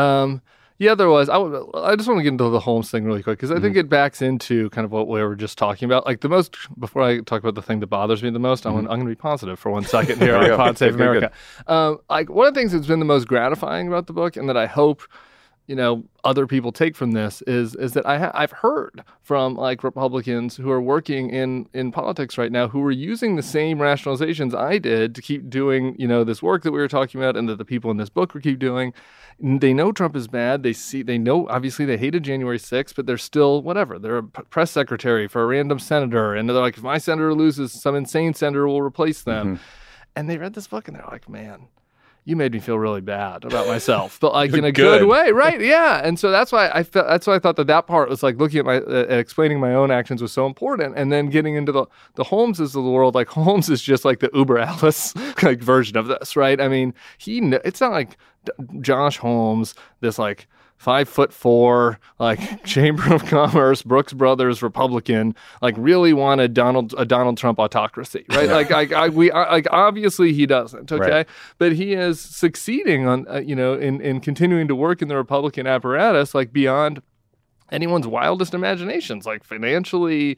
Yeah, there was. I just want to get into the Holmes thing really quick because I think it backs into kind of what we were just talking about. Like before I talk about the thing that bothers me the most, I'm going to be positive for 1 second here on Pod Save America. Like one of the things that's been the most gratifying about the book and that I hope, other people take from this is that I've heard from like Republicans who are working in politics right now who are using the same rationalizations I did to keep doing, this work that we were talking about and that the people in this book will keep doing. They know Trump is bad. They know, obviously, they hated January 6th, but they're still, whatever. They're a press secretary for a random senator. And they're like, if my senator loses, some insane senator will replace them. And they read this book and they're like, man, you made me feel really bad about myself, but like in a good way, right? Yeah. And so that's why I thought that part was like looking at explaining my own actions was so important. And then getting into the Holmeses of the world, like Holmes is just like the Uber Alice like version of this, right? I mean, it's not like Josh Holmes, this like 5'4", like Chamber of Commerce, Brooks Brothers Republican, like really wanted a Donald Trump autocracy, right? Like obviously he doesn't, okay? Right. But he is succeeding on, in continuing to work in the Republican apparatus, like beyond anyone's wildest imaginations, like financially.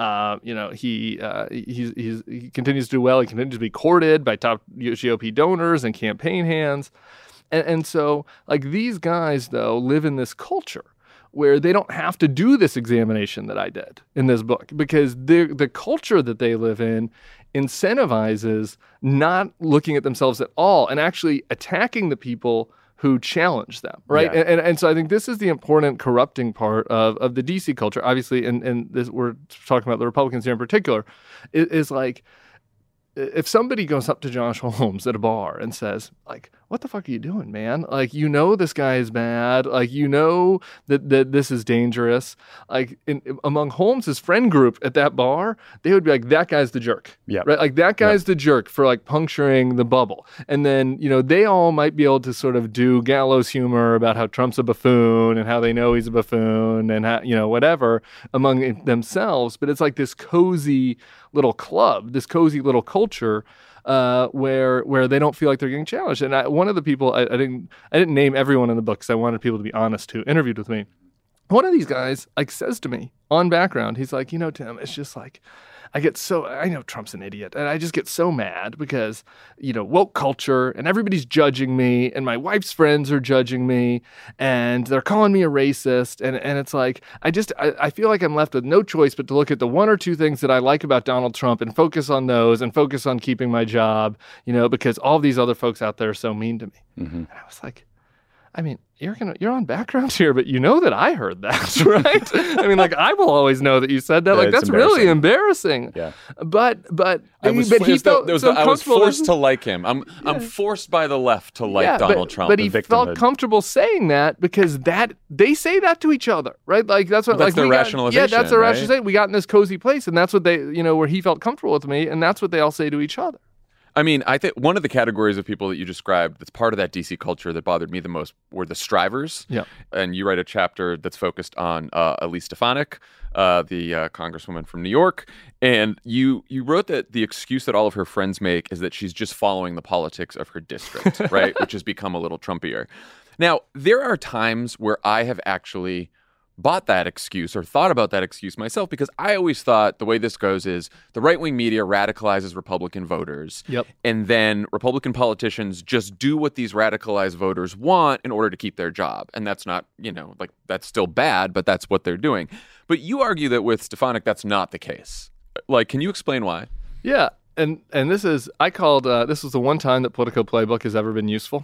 He continues to do well. He continues to be courted by top GOP donors and campaign hands. And so, like, these guys, though, live in this culture where they don't have to do this examination that I did in this book because the culture that they live in incentivizes not looking at themselves at all and actually attacking the people who challenge them, right? Yeah. And so I think this is the important corrupting part of the DC culture. Obviously, and this, we're talking about the Republicans here in particular, is like, if somebody goes up to Josh Holmes at a bar and says, like, what the fuck are you doing, man? Like, this guy is bad. Like, that this is dangerous. Like, among Holmes' friend group at that bar, they would be like, that guy's the jerk. Yeah. Right? Like, that guy's the jerk for, like, puncturing the bubble. And then, they all might be able to sort of do gallows humor about how Trump's a buffoon and how they know he's a buffoon and how, whatever among themselves. But it's like this cozy little club, this cozy little culture where they don't feel like they're getting challenged. And one of the people, I didn't name everyone in the book because I wanted people to be honest who interviewed with me. One of these guys like says to me on background, he's like, Tim, it's just like, I know Trump's an idiot, and I just get so mad because, woke culture, and everybody's judging me, and my wife's friends are judging me, and they're calling me a racist, and it's like, I feel like I'm left with no choice but to look at the one or two things that I like about Donald Trump and focus on those and focus on keeping my job, because all these other folks out there are so mean to me. Mm-hmm. And I was like, I mean, you're on background here, but you know that I heard that, right? I mean, like, I will always know that you said that. Like, that's really embarrassing. Yeah. But he felt so comfortable. I was forced to like him. I'm forced by the left to like Donald Trump. But he felt comfortable saying that because they say that to each other, right? Like, that's what that's their rationalization. Yeah, that's their rationalization. We got in this cozy place, and that's what they, where he felt comfortable with me, and that's what they all say to each other. I mean, I think one of the categories of people that you described that's part of that DC culture that bothered me the most were the strivers. Yeah. And you write a chapter that's focused on Elise Stefanik, the congresswoman from New York. And you wrote that the excuse that all of her friends make is that she's just following the politics of her district, right? Which has become a little Trumpier. Now, there are times where I have actually bought that excuse or thought about that excuse myself, because I always thought the way this goes is the right-wing media radicalizes Republican voters. Yep. And then Republican politicians just do what these radicalized voters want in order to keep their job. And that's not, that's still bad, but that's what they're doing. But you argue that with Stefanik, that's not the case. Like, can you explain why? Yeah. And this is, this was the one time that Politico Playbook has ever been useful,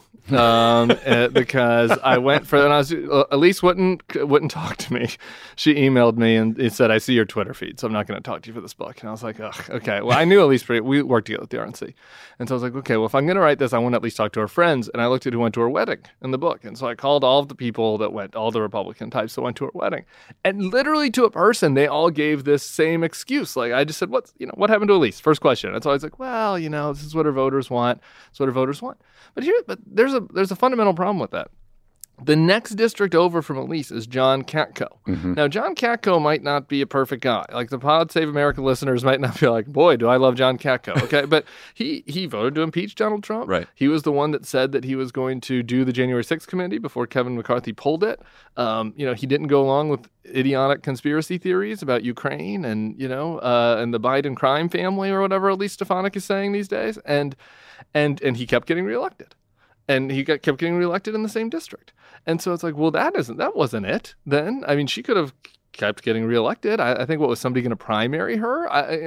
because I went for, and Elise wouldn't talk to me. She emailed me and it said, "I see your Twitter feed, so I'm not going to talk to you for this book." And I was like, ugh, okay. Well, I knew Elise, we worked together at the RNC. And so I was like, okay, well, if I'm going to write this, I want to at least talk to her friends. And I looked at who went to her wedding in the book. And so I called all of the people that went, all the Republican types that went to her wedding. And literally to a person, they all gave this same excuse. Like, I just said, what happened to Elise? First question. And so I was like, well, this is what her voters want. It's what her voters want. But there's a fundamental problem with that. The next district over from Elise is John Katko. Mm-hmm. Now, John Katko might not be a perfect guy. Like, the Pod Save America listeners might not be like, boy, do I love John Katko. Okay, but he voted to impeach Donald Trump. Right. He was the one that said that he was going to do the January 6th committee before Kevin McCarthy pulled it. He didn't go along with idiotic conspiracy theories about Ukraine and the Biden crime family or whatever Elise Stefanik is saying these days. And he kept getting reelected. And he kept getting reelected in the same district. And so it's like, well, that wasn't it then. I mean, she could have kept getting reelected. I think, what was somebody going to primary her?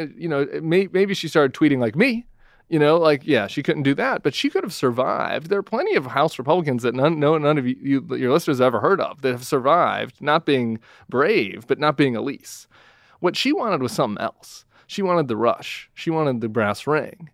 Maybe she started tweeting like me, she couldn't do that, but she could have survived. There are plenty of House Republicans that none of your listeners have ever heard of that have survived not being brave, but not being Elise. What she wanted was something else. She wanted the rush. She wanted the brass ring.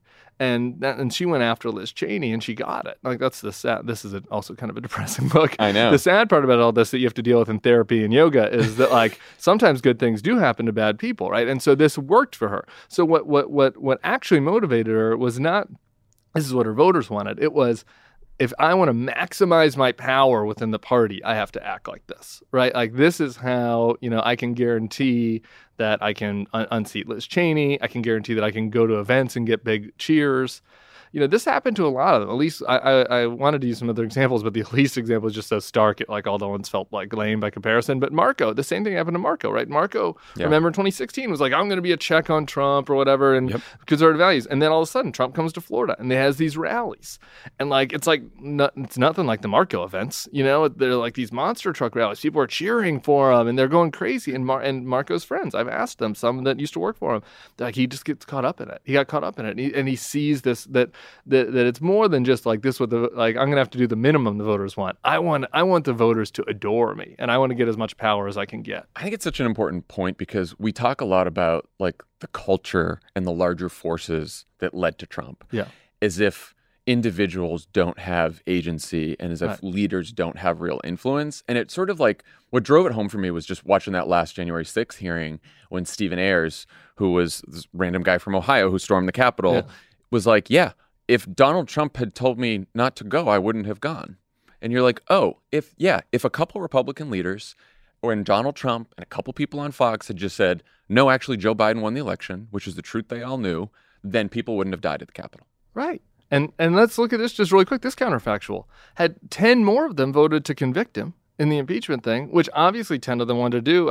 And she went after Liz Cheney, and she got it. Like, that's the sad. This is also kind of a depressing book. I know. The sad part about all this that you have to deal with in therapy and yoga is that, like, sometimes good things do happen to bad people, right? And so this worked for her. So what actually motivated her was not, this is what her voters wanted. It was, if I want to maximize my power within the party, I have to act like this, right? Like, this is how, I can guarantee that I can unseat Liz Cheney. I can guarantee that I can go to events and get big cheers. This happened to a lot of them. At least I wanted to use some other examples, but the Elise example is just so stark. Like, all the ones felt like lame by comparison. But Marco, the same thing happened to Marco, right? Marco, remember in 2016 was like, I'm going to be a check on Trump or whatever, and conservative values. And then all of a sudden, Trump comes to Florida and they has these rallies, and like it's nothing like the Marco events. They're like these monster truck rallies. People are cheering for him and they're going crazy. And Marco's friends, I've asked them, some that used to work for him, like, he just gets caught up in it. He got caught up in it, and he sees this that it's more than just like this. I'm gonna have to do the minimum the voters want. I want the voters to adore me, and I want to get as much power as I can get. I think it's such an important point because we talk a lot about like the culture and the larger forces that led to Trump. Yeah, as if individuals don't have agency and as if leaders don't have real influence. And it's sort of like what drove it home for me was just watching that last January 6th hearing when Stephen Ayers, who was this random guy from Ohio who stormed the Capitol, was like, if Donald Trump had told me not to go, I wouldn't have gone. And you're like, if a couple Republican leaders when Donald Trump and a couple people on Fox had just said, no, actually, Joe Biden won the election, which is the truth they all knew, then people wouldn't have died at the Capitol. Right. And let's look at this just really quick. This counterfactual. Had 10 more of them voted to convict him in the impeachment thing, which obviously 10 of them wanted to do.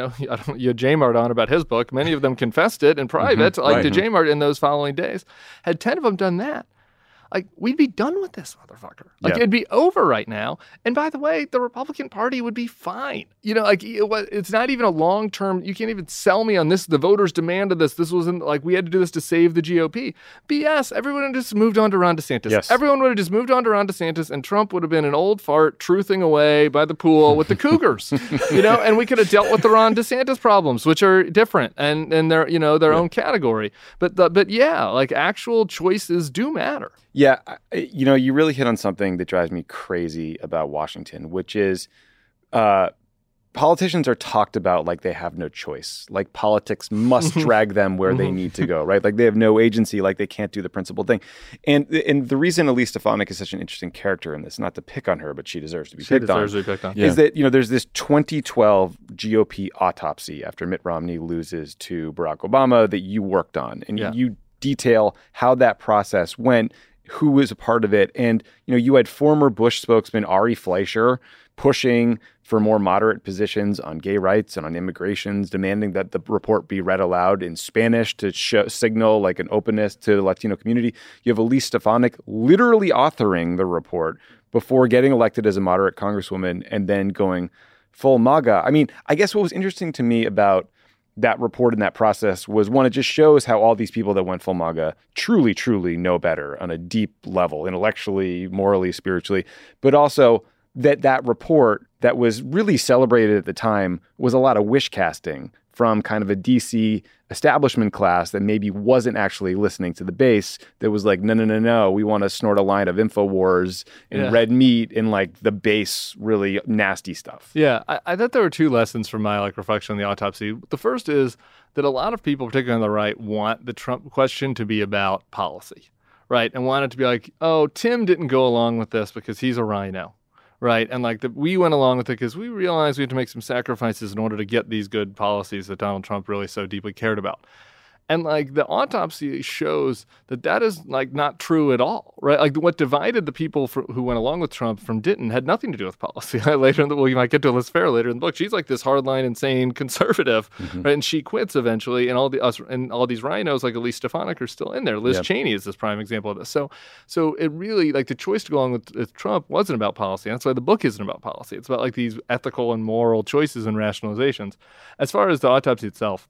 You had J-Mart on about his book. Many of them confessed it in private, to J-Mart in those following days. Had 10 of them done that, like we'd be done with this motherfucker. Like Yeah. it'd be over right now. And by the way, the Republican Party would be fine. You know, like it's not even a long-term, you can't even sell me on this. The voters demanded this. This wasn't like we had to do this to save the GOP. BS. Everyone had just moved on to Ron DeSantis. Yes. Everyone would have just moved on to Ron DeSantis and Trump would have been an old fart truthing away by the pool with the Cougars, you know, and we could have dealt with the Ron DeSantis problems, which are different and they're, you know, their own category. But yeah, like actual choices do matter. Yeah, you know, you really hit on something that drives me crazy about Washington, which is politicians are talked about like they have no choice. Like politics must drag them where they need to go, right? Like they have no agency, like they can't do the principled thing. And the reason Elise Stefanik is such an interesting character in this, not to pick on her, but she deserves to be picked on, is that, you know, there's this 2012 GOP autopsy after Mitt Romney loses to Barack Obama that you worked on. And you detail how that process went, who was a part of it. And, you know, you had former Bush spokesman Ari Fleischer pushing for more moderate positions on gay rights and on immigrations, demanding that the report be read aloud in Spanish to signal like an openness to the Latino community. You have Elise Stefanik literally authoring the report before getting elected as a moderate congresswoman and then going full MAGA. I mean, I guess what was interesting to me about that report and that process was, one, it just shows how all these people that went full MAGA truly, truly know better on a deep level, intellectually, morally, spiritually, but also that report that was really celebrated at the time was a lot of wish casting from kind of a DC establishment class that maybe wasn't actually listening to the base, that was like, no, we want to snort a line of InfoWars and red meat and like the base really nasty stuff. Yeah, I thought there were two lessons from my reflection on the autopsy. The first is that a lot of people, particularly on the right, want the Trump question to be about policy, right? And want it to be like, oh, Tim didn't go along with this because he's a rhino. Right. And we went along with it because we realized we had to make some sacrifices in order to get these good policies that Donald Trump really so deeply cared about. And the autopsy shows that is not true at all, right? Like what divided the people who went along with Trump from didn't had nothing to do with policy. Later in the, you might get to Liz Farrell later in the book. She's like this hardline, insane conservative, right? And she quits eventually. And all these rhinos like Elise Stefanik are still in there. Liz Cheney is this prime example of this. So it really the choice to go along with Trump wasn't about policy. And that's why the book isn't about policy. It's about these ethical and moral choices and rationalizations. As far as the autopsy itself,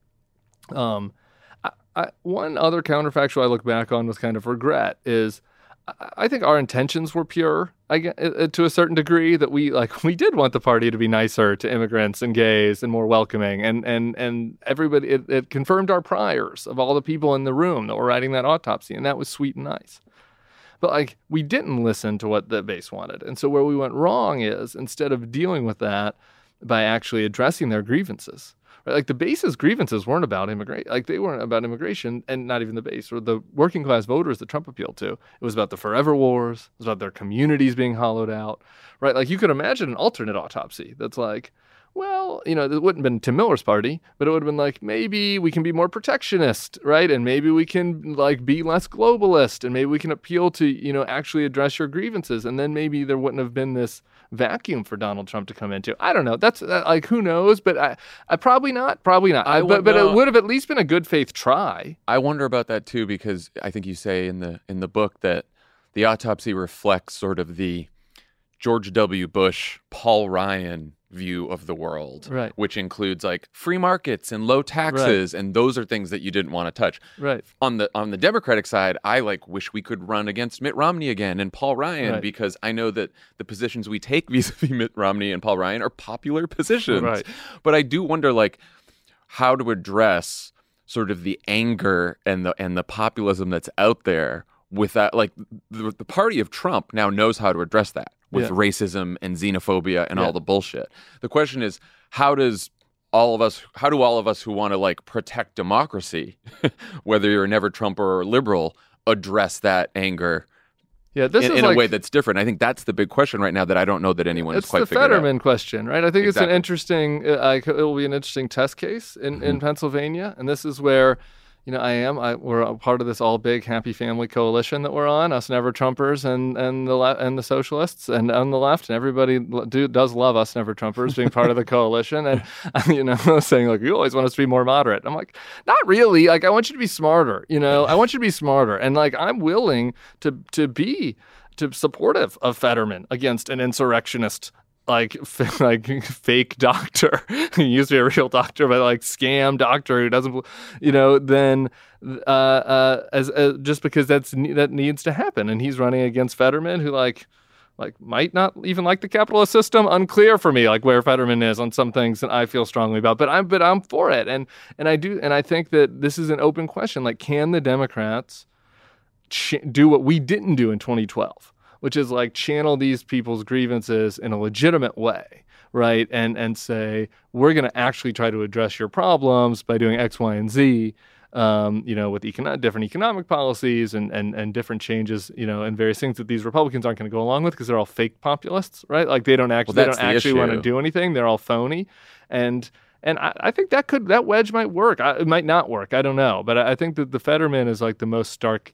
one other counterfactual I look back on with kind of regret is I think our intentions were pure to a certain degree, that we did want the party to be nicer to immigrants and gays and more welcoming. And everybody, it confirmed our priors of all the people in the room that were writing that autopsy. And that was sweet and nice. But we didn't listen to what the base wanted. And so where we went wrong is, instead of dealing with that by actually addressing their grievances, right? The base's grievances weren't about immigration. They weren't about immigration, and not even the base or the working class voters that Trump appealed to. It was about the forever wars. It was about their communities being hollowed out, right? You could imagine an alternate autopsy that's well, it wouldn't have been Tim Miller's party, but it would have been maybe we can be more protectionist, right? And maybe we can be less globalist, and maybe we can appeal to, actually address your grievances. And then maybe there wouldn't have been this vacuum for Donald Trump to come into. I don't know. That's who knows? But I probably not. But it would have at least been a good faith try. I wonder about that too, because I think you say in the book that the autopsy reflects sort of the George W. Bush, Paul Ryan view of the world, right, which includes free markets and low taxes, right, and those are things that you didn't want to touch. Right. On the Democratic side, I wish we could run against Mitt Romney again and Paul Ryan, right, because I know that the positions we take vis-a-vis Mitt Romney and Paul Ryan are popular positions. Right. But I do wonder how to address sort of the anger and the populism that's out there with that. The party of Trump now knows how to address that with racism and xenophobia and all the bullshit. The question is, how do all of us who want to protect democracy, whether you're an ever-Trumper or liberal, address that anger in a way that's different? I think that's the big question right now that I don't know that anyone has quite figured out. It's the Fetterman question, right? I think Exactly. It's an interesting, it will be an interesting test case in Pennsylvania. And this is where, we're a part of this all big happy family coalition that we're on, us Never Trumpers and the socialists and on the left, and everybody does love us Never Trumpers being part of the coalition. And saying like, you always want us to be more moderate. I'm like, not really. Like, I want you to be smarter. I want you to be smarter. And like, I'm willing to be supportive of Fetterman against an insurrectionist. Like fake doctor he used to be a real doctor, but like scam doctor who doesn't, then as just because that needs to happen, and he's running against Fetterman, who like might not even like the capitalist system. Unclear for me, like where Fetterman is on some things that I feel strongly about, but I'm for it, and I think that this is an open question. Like, can the Democrats do what we didn't do in 2012? Which is like channel these people's grievances in a legitimate way, right? And say, we're going to actually try to address your problems by doing X, Y, and Z, with different economic policies and different changes, and various things that these Republicans aren't going to go along with because they're all fake populists, right? Like they don't actually want to do anything. They're all phony. And I think that wedge might work. It might not work. I don't know. But I think that the Fetterman is like the most stark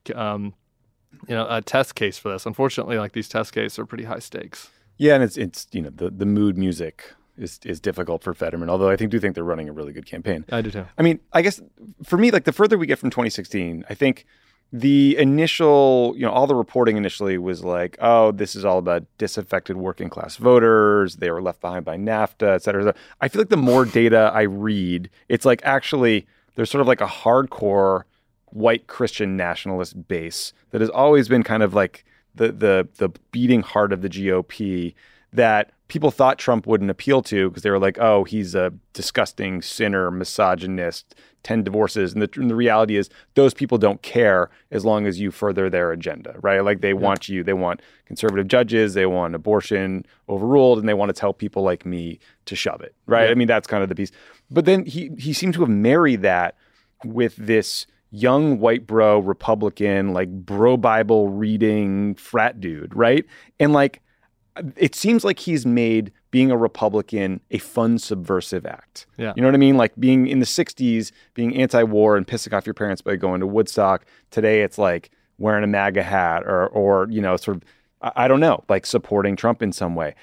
a test case for this. Unfortunately, like these test cases are pretty high stakes. Yeah, and it's the mood music is difficult for Fetterman, although I do think they're running a really good campaign. I do too. I mean, I guess for me, like the further we get from 2016, I think the initial, all the reporting initially was like, oh, this is all about disaffected working class voters. They were left behind by NAFTA, et cetera. I feel like the more data I read, it's like actually there's sort of like a hardcore white Christian nationalist base that has always been kind of like the beating heart of the GOP that people thought Trump wouldn't appeal to because they were like, oh, he's a disgusting sinner, misogynist, 10 divorces. And the reality is those people don't care as long as you further their agenda, right? Like they want conservative judges, they want abortion overruled, and they want to tell people like me to shove it, right? Yeah. I mean, that's kind of the piece. But then he seemed to have married that with this young white bro Republican, like bro Bible reading frat dude, right? And like, it seems like he's made being a Republican a fun subversive act. Yeah. You know what I mean? Like being in the 60s, being anti-war and pissing off your parents by going to Woodstock. Today it's like wearing a MAGA hat or sort of, I don't know, like supporting Trump in some way.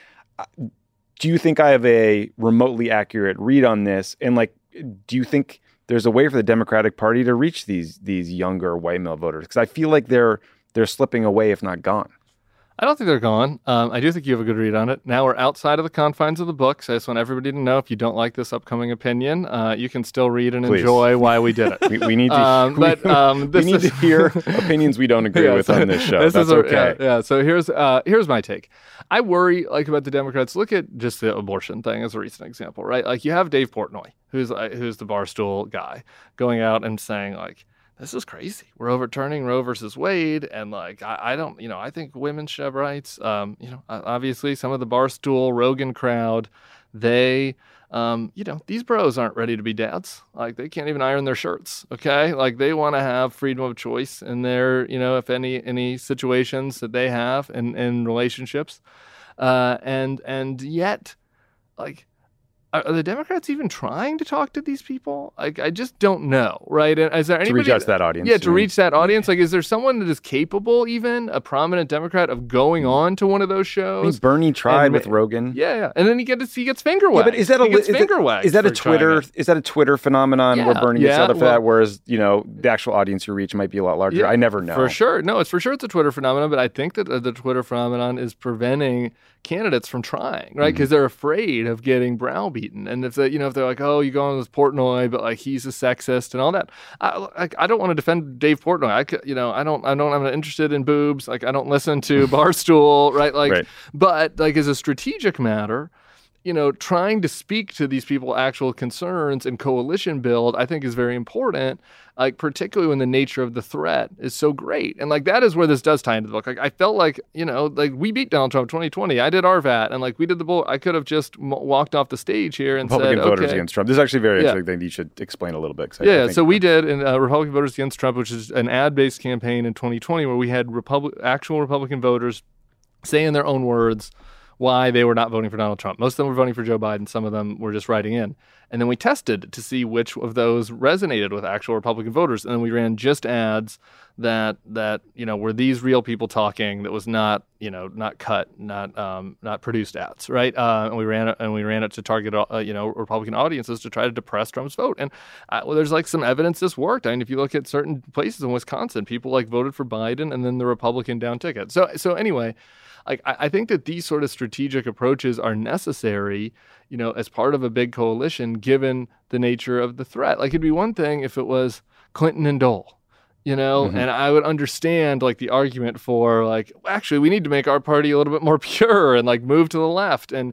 Do you think I have a remotely accurate read on this? And like, do you think there's a way for the Democratic Party to reach these younger white male voters? Because I feel like they're slipping away, if not gone. I don't think they're gone. I do think you have a good read on it. Now we're outside of the confines of the book, so I just want everybody to know if you don't like this upcoming opinion, you can still read and enjoy why we did it. we need to, we need to hear opinions we don't agree with on this show. That's okay. So here's my take. I worry about the Democrats. Look at just the abortion thing as a recent example, right? Like you have Dave Portnoy, who's the Barstool guy, going out and saying like, this is crazy. We're overturning Roe versus Wade. And like, I think women should have rights. Obviously some of the Barstool Rogan crowd, they, these bros aren't ready to be dads. Like they can't even iron their shirts. Okay. Like they want to have freedom of choice in their, if any situations that they have in relationships. And yet like, are the Democrats even trying to talk to these people? Like, I just don't know, right? And is there anybody to reach out to that audience? Yeah, to reach that audience. Like, is there someone that is capable, even a prominent Democrat, of going on to one of those shows? I mean, Bernie tried with Rogan. Yeah, and then he gets finger wagged. Yeah, but is that a Twitter phenomenon where Bernie gets out of that? Whereas the actual audience you reach might be a lot larger. Yeah, I never know. For sure, no, it's a Twitter phenomenon. But I think that the Twitter phenomenon is preventing candidates from trying, right? Because they're afraid of getting browbeaten. And if they're like, oh, you go on with Portnoy, but like he's a sexist and all that. I don't want to defend Dave Portnoy. I'm not interested in boobs. Like I don't listen to Barstool, right? Like, right. But like as a strategic matter, trying to speak to these people's actual concerns and coalition build, I think is very important, like particularly when the nature of the threat is so great. And like that is where this does tie into the book. Like I felt like, like we beat Donald Trump 2020. I did RVAT and like we did the bull. I could have just walked off the stage here and Republican said, voters against Trump. This is actually very interesting thing you should explain a little bit. So we did in Republican Voters Against Trump, which is an ad-based campaign in 2020 where we had actual Republican voters say in their own words, why they were not voting for Donald Trump. Most of them were voting for Joe Biden. Some of them were just writing in. And then we tested to see which of those resonated with actual Republican voters. And then we ran just ads that were these real people talking, that was not cut, not produced ads, right? And we ran it to target Republican audiences to try to depress Trump's vote. And there's like some evidence this worked. I mean, if you look at certain places in Wisconsin, people like voted for Biden and then the Republican down ticket. So anyway, like I think that these sort of strategic approaches are necessary, as part of a big coalition, given the nature of the threat. Like, it'd be one thing if it was Clinton and Dole, and I would understand like the argument for like, actually, we need to make our party a little bit more pure and like move to the left and,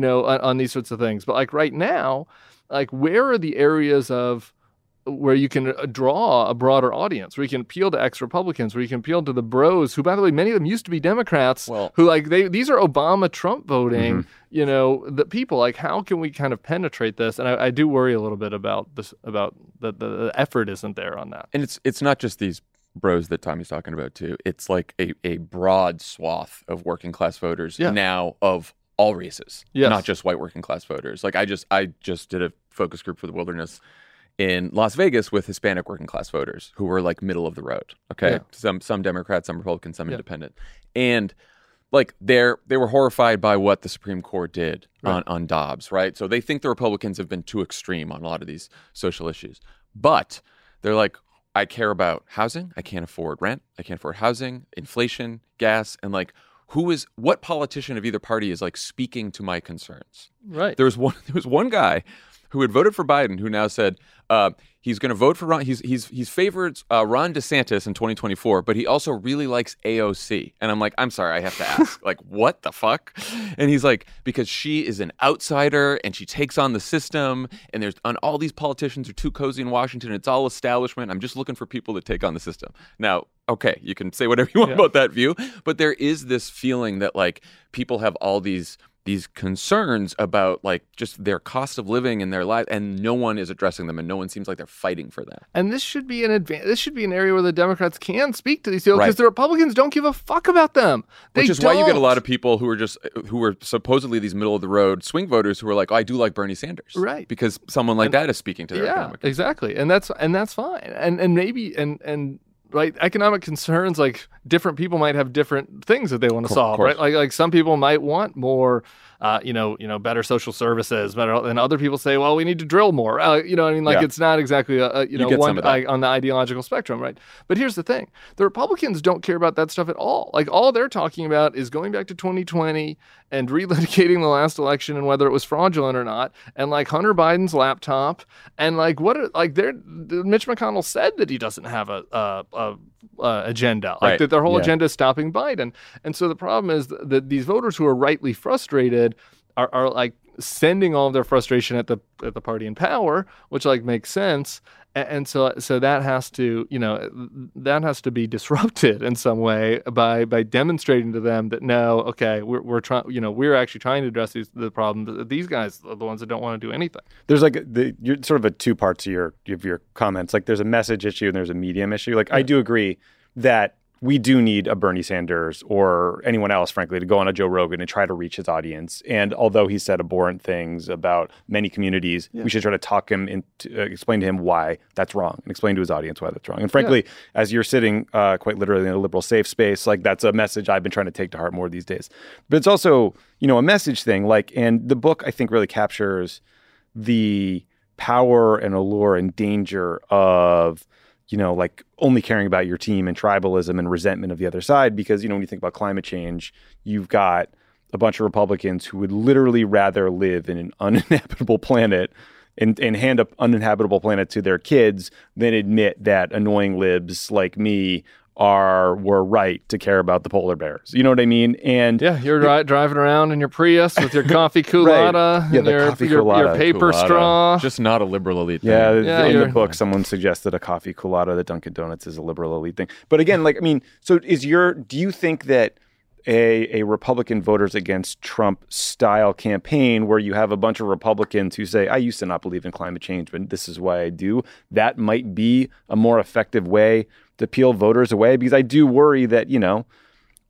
on these sorts of things. But like right now, like where are the areas of where you can draw a broader audience, where you can appeal to ex-Republicans, where you can appeal to the bros, who, by the way, many of them used to be Democrats, who like these are Obama-Trump voting, the people. Like, how can we kind of penetrate this? And I do worry a little bit about this, about the effort isn't there on that. And it's not just these bros that Tommy's talking about too. It's like a broad swath of working class voters now of all races, not just white working class voters. Like I just did a focus group for the Wilderness in Las Vegas with Hispanic working class voters who were like middle of the road. Okay. Yeah. Some Democrats, some Republicans, some independent. And like they were horrified by what the Supreme Court did on Dobbs, right? So they think the Republicans have been too extreme on a lot of these social issues. But they're like, I care about housing. I can't afford rent. I can't afford housing, inflation, gas, and like what politician of either party is like speaking to my concerns? Right. There was one guy who had voted for Biden, who now said he's going to vote for Ron. He's favored Ron DeSantis in 2024, but he also really likes AOC. And I'm like, I'm sorry, I have to ask, like, what the fuck? And he's like, because she is an outsider and she takes on the system, and all these politicians are too cozy in Washington. It's all establishment. I'm just looking for people to take on the system. Now, okay, you can say whatever you want about that view, but there is this feeling that like people have all these concerns about like just their cost of living and their life, and no one is addressing them, and no one seems like they're fighting for that. And this should be This should be an area where the Democrats can speak to these people, because the Republicans don't give a fuck about them. Which is why you get a lot of people who are supposedly these middle of the road swing voters who are like, oh, I do like Bernie Sanders, right? Because someone like that is speaking to their economic concerns. Exactly, and that's fine, and maybe and. Right, economic concerns, like different people might have different things that they want to solve, right? Like some people might want more, better social services, and other people say, well, we need to drill more. It's not exactly one on the ideological spectrum, right? But here's the thing: the Republicans don't care about that stuff at all. Like all they're talking about is going back to 2020 and relitigating the last election and whether it was fraudulent or not, and like Hunter Biden's laptop, and like Mitch McConnell said that he doesn't have a agenda, like that their whole agenda is stopping Biden. And so the problem is that these voters who are rightly frustrated are like sending all of their frustration at the party in power, which like makes sense. And so that has to be disrupted in some way by demonstrating to them that we're actually trying to address the problem. But these guys are the ones that don't want to do anything. There's like you're sort of a two parts to your comments. Like there's a message issue and there's a medium issue. Like I do agree that we do need a Bernie Sanders or anyone else, frankly, to go on a Joe Rogan and try to reach his audience. And although he said abhorrent things about many communities, we should try to talk him into explain to him why that's wrong and explain to his audience why that's wrong. And frankly, as you're sitting quite literally in a liberal safe space, like that's a message I've been trying to take to heart more these days. But it's also, a message thing. Like, and the book I think really captures the power and allure and danger of like only caring about your team and tribalism and resentment of the other side. Because, when you think about climate change, you've got a bunch of Republicans who would literally rather live in an uninhabitable planet and hand up uninhabitable planet to their kids than admit that annoying libs like me were right to care about the polar bears. You know what I mean? And you're driving around in your Prius with your coffee culotta and your paper straw. Just not a liberal elite thing. In the book, someone suggested a coffee culotta that Dunkin' Donuts is a liberal elite thing. But again, so do you think that a Republican voters against Trump style campaign where you have a bunch of Republicans who say, I used to not believe in climate change, but this is why I do, that might be a more effective way to peel voters away? Because I do worry that,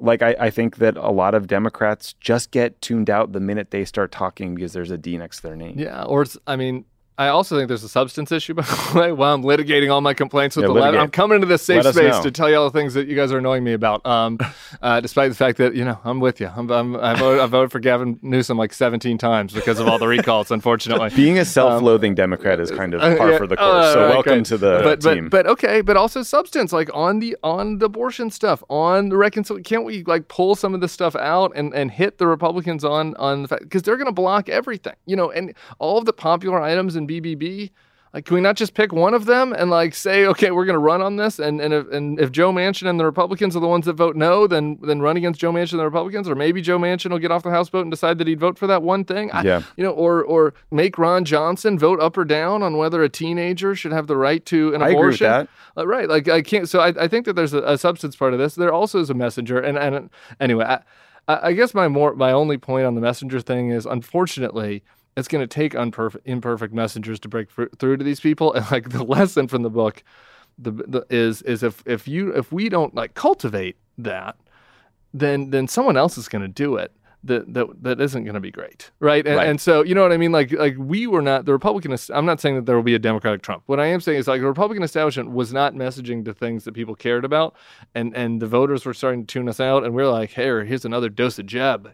Like, I think that a lot of Democrats just get tuned out the minute they start talking because there's a D next to their name. Yeah, or I also think there's a substance issue, by the way, while I'm litigating all my complaints with the left. I'm coming into this safe space to tell you all the things that you guys are annoying me about, despite the fact that, I'm with you. I voted for Gavin Newsom like 17 times because of all the recalls, unfortunately. Being a self-loathing Democrat is kind of par for the course, so welcome to the team. But also substance, like on the abortion stuff, on the reconciliation. Can't we like pull some of this stuff out and hit the Republicans on the fact, because they're going to block everything, and all of the popular items in BBB, like, can we not just pick one of them and like say, okay, we're going to run on this, and if Joe Manchin and the Republicans are the ones that vote no, then run against Joe Manchin and the Republicans, or maybe Joe Manchin will get off the House vote and decide that he'd vote for that one thing, or make Ron Johnson vote up or down on whether a teenager should have the right to an abortion. I agree with that. Right, like I can't. So I think that there's a substance part of this. There also is a messenger, and anyway, I guess my only point on the messenger thing is, unfortunately, it's going to take imperfect messengers to break through to these people. And like the lesson from the book is if we don't like cultivate that, then someone else is going to do it. That isn't going to be great, right? And so, you know what I mean? Like we were not the Republican. I'm not saying that there will be a Democratic Trump. What I am saying is like the Republican establishment was not messaging the things that people cared about, and the voters were starting to tune us out, and we're like, hey, here's another dose of Jeb,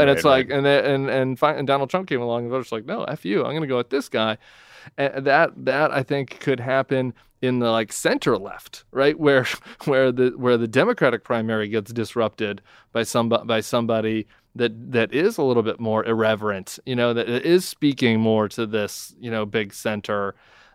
and Donald Trump came along, and the voters were like, no, F you, I'm going to go with this guy, and that I think could happen in the like center left, right, where the Democratic primary gets disrupted by somebody that is a little bit more irreverent, that is speaking more to this, big center,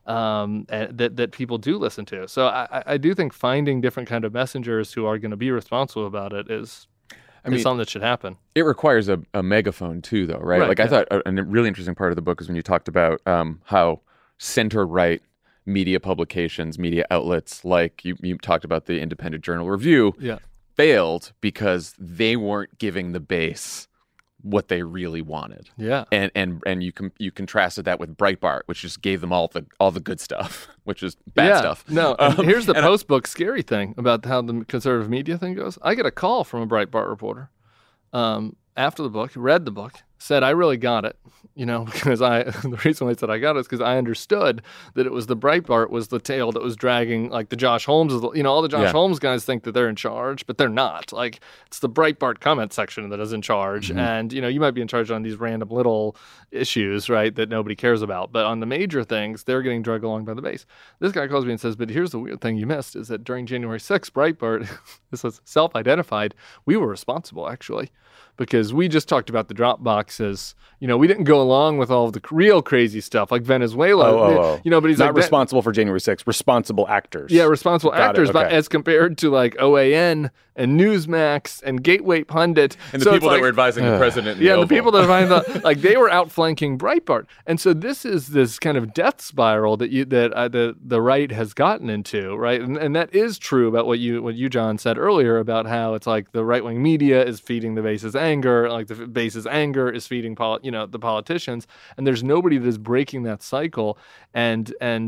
that people do listen to. So I do think finding different kind of messengers who are going to be responsible about it is something that should happen. It requires a megaphone too, though, right? Like I thought a really interesting part of the book is when you talked about how center-right media publications, media outlets, like you talked about the Independent Journal Review, failed because they weren't giving the base what they really wanted. Yeah. And you contrasted that with Breitbart, which just gave them all the good stuff, which is bad stuff. No, here's the post-book scary thing about how the conservative media thing goes. I get a call from a Breitbart reporter after the book, read the book, said, I really got it, because the reason I said I got it is because I understood that it was the Breitbart was the tail that was dragging, like the Josh Holmes, all the Josh Holmes guys think that they're in charge, but they're not. Like, it's the Breitbart comment section that is in charge. Mm-hmm. And, you might be in charge on these random little issues, right, that nobody cares about. But on the major things, they're getting dragged along by the base. This guy calls me and says, but here's the weird thing you missed is that during January 6th, Breitbart, this was self-identified, we were responsible, actually. Because we just talked about the drop boxes. We didn't go along with all of the real crazy stuff like Venezuela. But he's not responsible for January 6th, responsible actors. Yeah, responsible actors, but as compared to like OAN and Newsmax and Gateway Pundit. And the people that were advising the president. The people that were advising, they were outflanking Breitbart. And so this is this kind of death spiral that the right has gotten into, right? And that is true about what you, John, said earlier about how it's like the right-wing media is feeding the base's anger, like the base's anger is feeding the politicians, and there's nobody that is breaking that cycle. And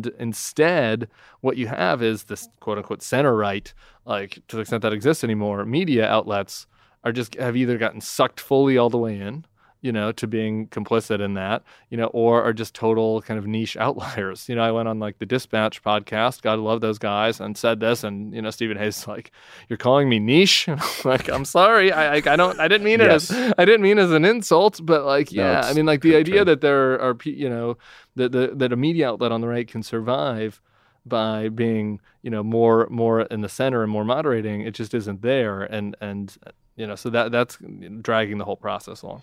instead, what you have is this quote-unquote center-right, like to the extent that exists anymore, media outlets have either gotten sucked fully all the way in, to being complicit in that, or are just total kind of niche outliers. I went on like the Dispatch podcast, God love those guys, and said this, and Stephen Hayes is like, you're calling me niche? Like, I'm sorry, I didn't mean it as an insult, but like, yeah, no, the idea that there are, that a media outlet on the right can survive by being, more in the center and more moderating, it just isn't there, and so that's dragging the whole process along.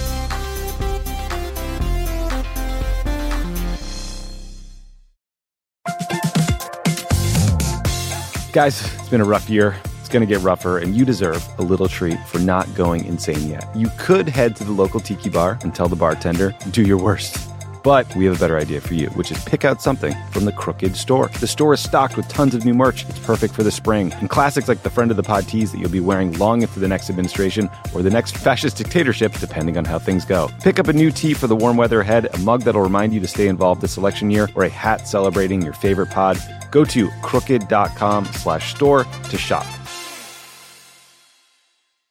Guys, it's been a rough year. It's going to get rougher, and you deserve a little treat for not going insane yet. You could head to the local tiki bar and tell the bartender, do your worst. But we have a better idea for you, which is pick out something from the Crooked store. The store is stocked with tons of new merch. It's perfect for the spring. And classics like the Friend of the Pod tees that you'll be wearing long into the next administration or the next fascist dictatorship, depending on how things go. Pick up a new tee for the warm weather ahead, a mug that'll remind you to stay involved this election year, or a hat celebrating your favorite pod. Go to crooked.com/store to shop.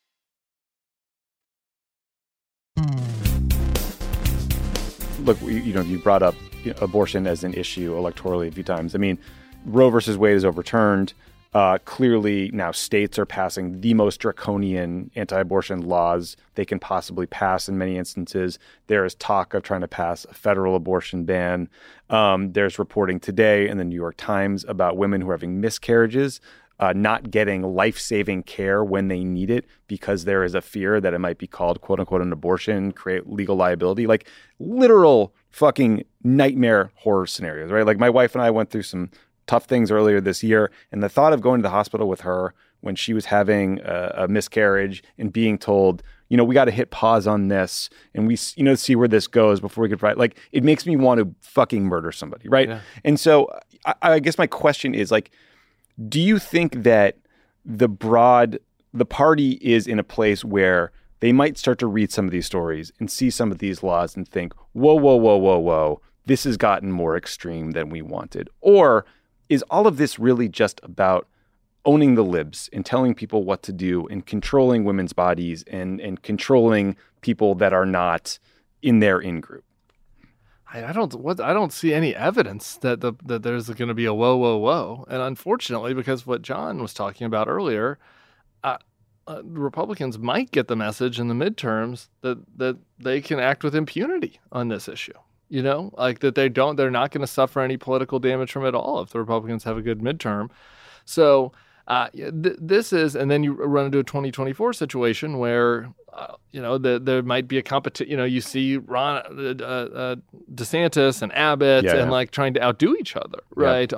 look, you brought up abortion as an issue electorally a few times. I mean, Roe versus Wade is overturned. Clearly, now states are passing the most draconian anti-abortion laws they can possibly pass in many instances. There is talk of trying to pass a federal abortion ban. There's reporting today in the New York Times about women who are having miscarriages, not getting life-saving care when they need it because there is a fear that it might be called, quote-unquote, an abortion, create legal liability. Like literal fucking nightmare horror scenarios, right? Like my wife and I went through some tough things earlier this year, and the thought of going to the hospital with her when she was having a miscarriage and being told, we got to hit pause on this and we, see where this goes before we could provide, like, it makes me want to fucking murder somebody, right? Yeah. And so I guess my question is, like, do you think that the party is in a place where they might start to read some of these stories and see some of these laws and think, whoa, this has gotten more extreme than we wanted? Or is all of this really just about owning the libs and telling people what to do and controlling women's bodies and controlling people that are not in their in-group? I don't see any evidence that there's going to be a whoa. And unfortunately, because what John was talking about earlier, Republicans might get the message in the midterms that they can act with impunity on this issue. Like that they're not going to suffer any political damage from it at all if the Republicans have a good midterm. So this is, and then you run into a 2024 situation where, there might be a competition. You see Ron DeSantis and Abbott like trying to outdo each other, right?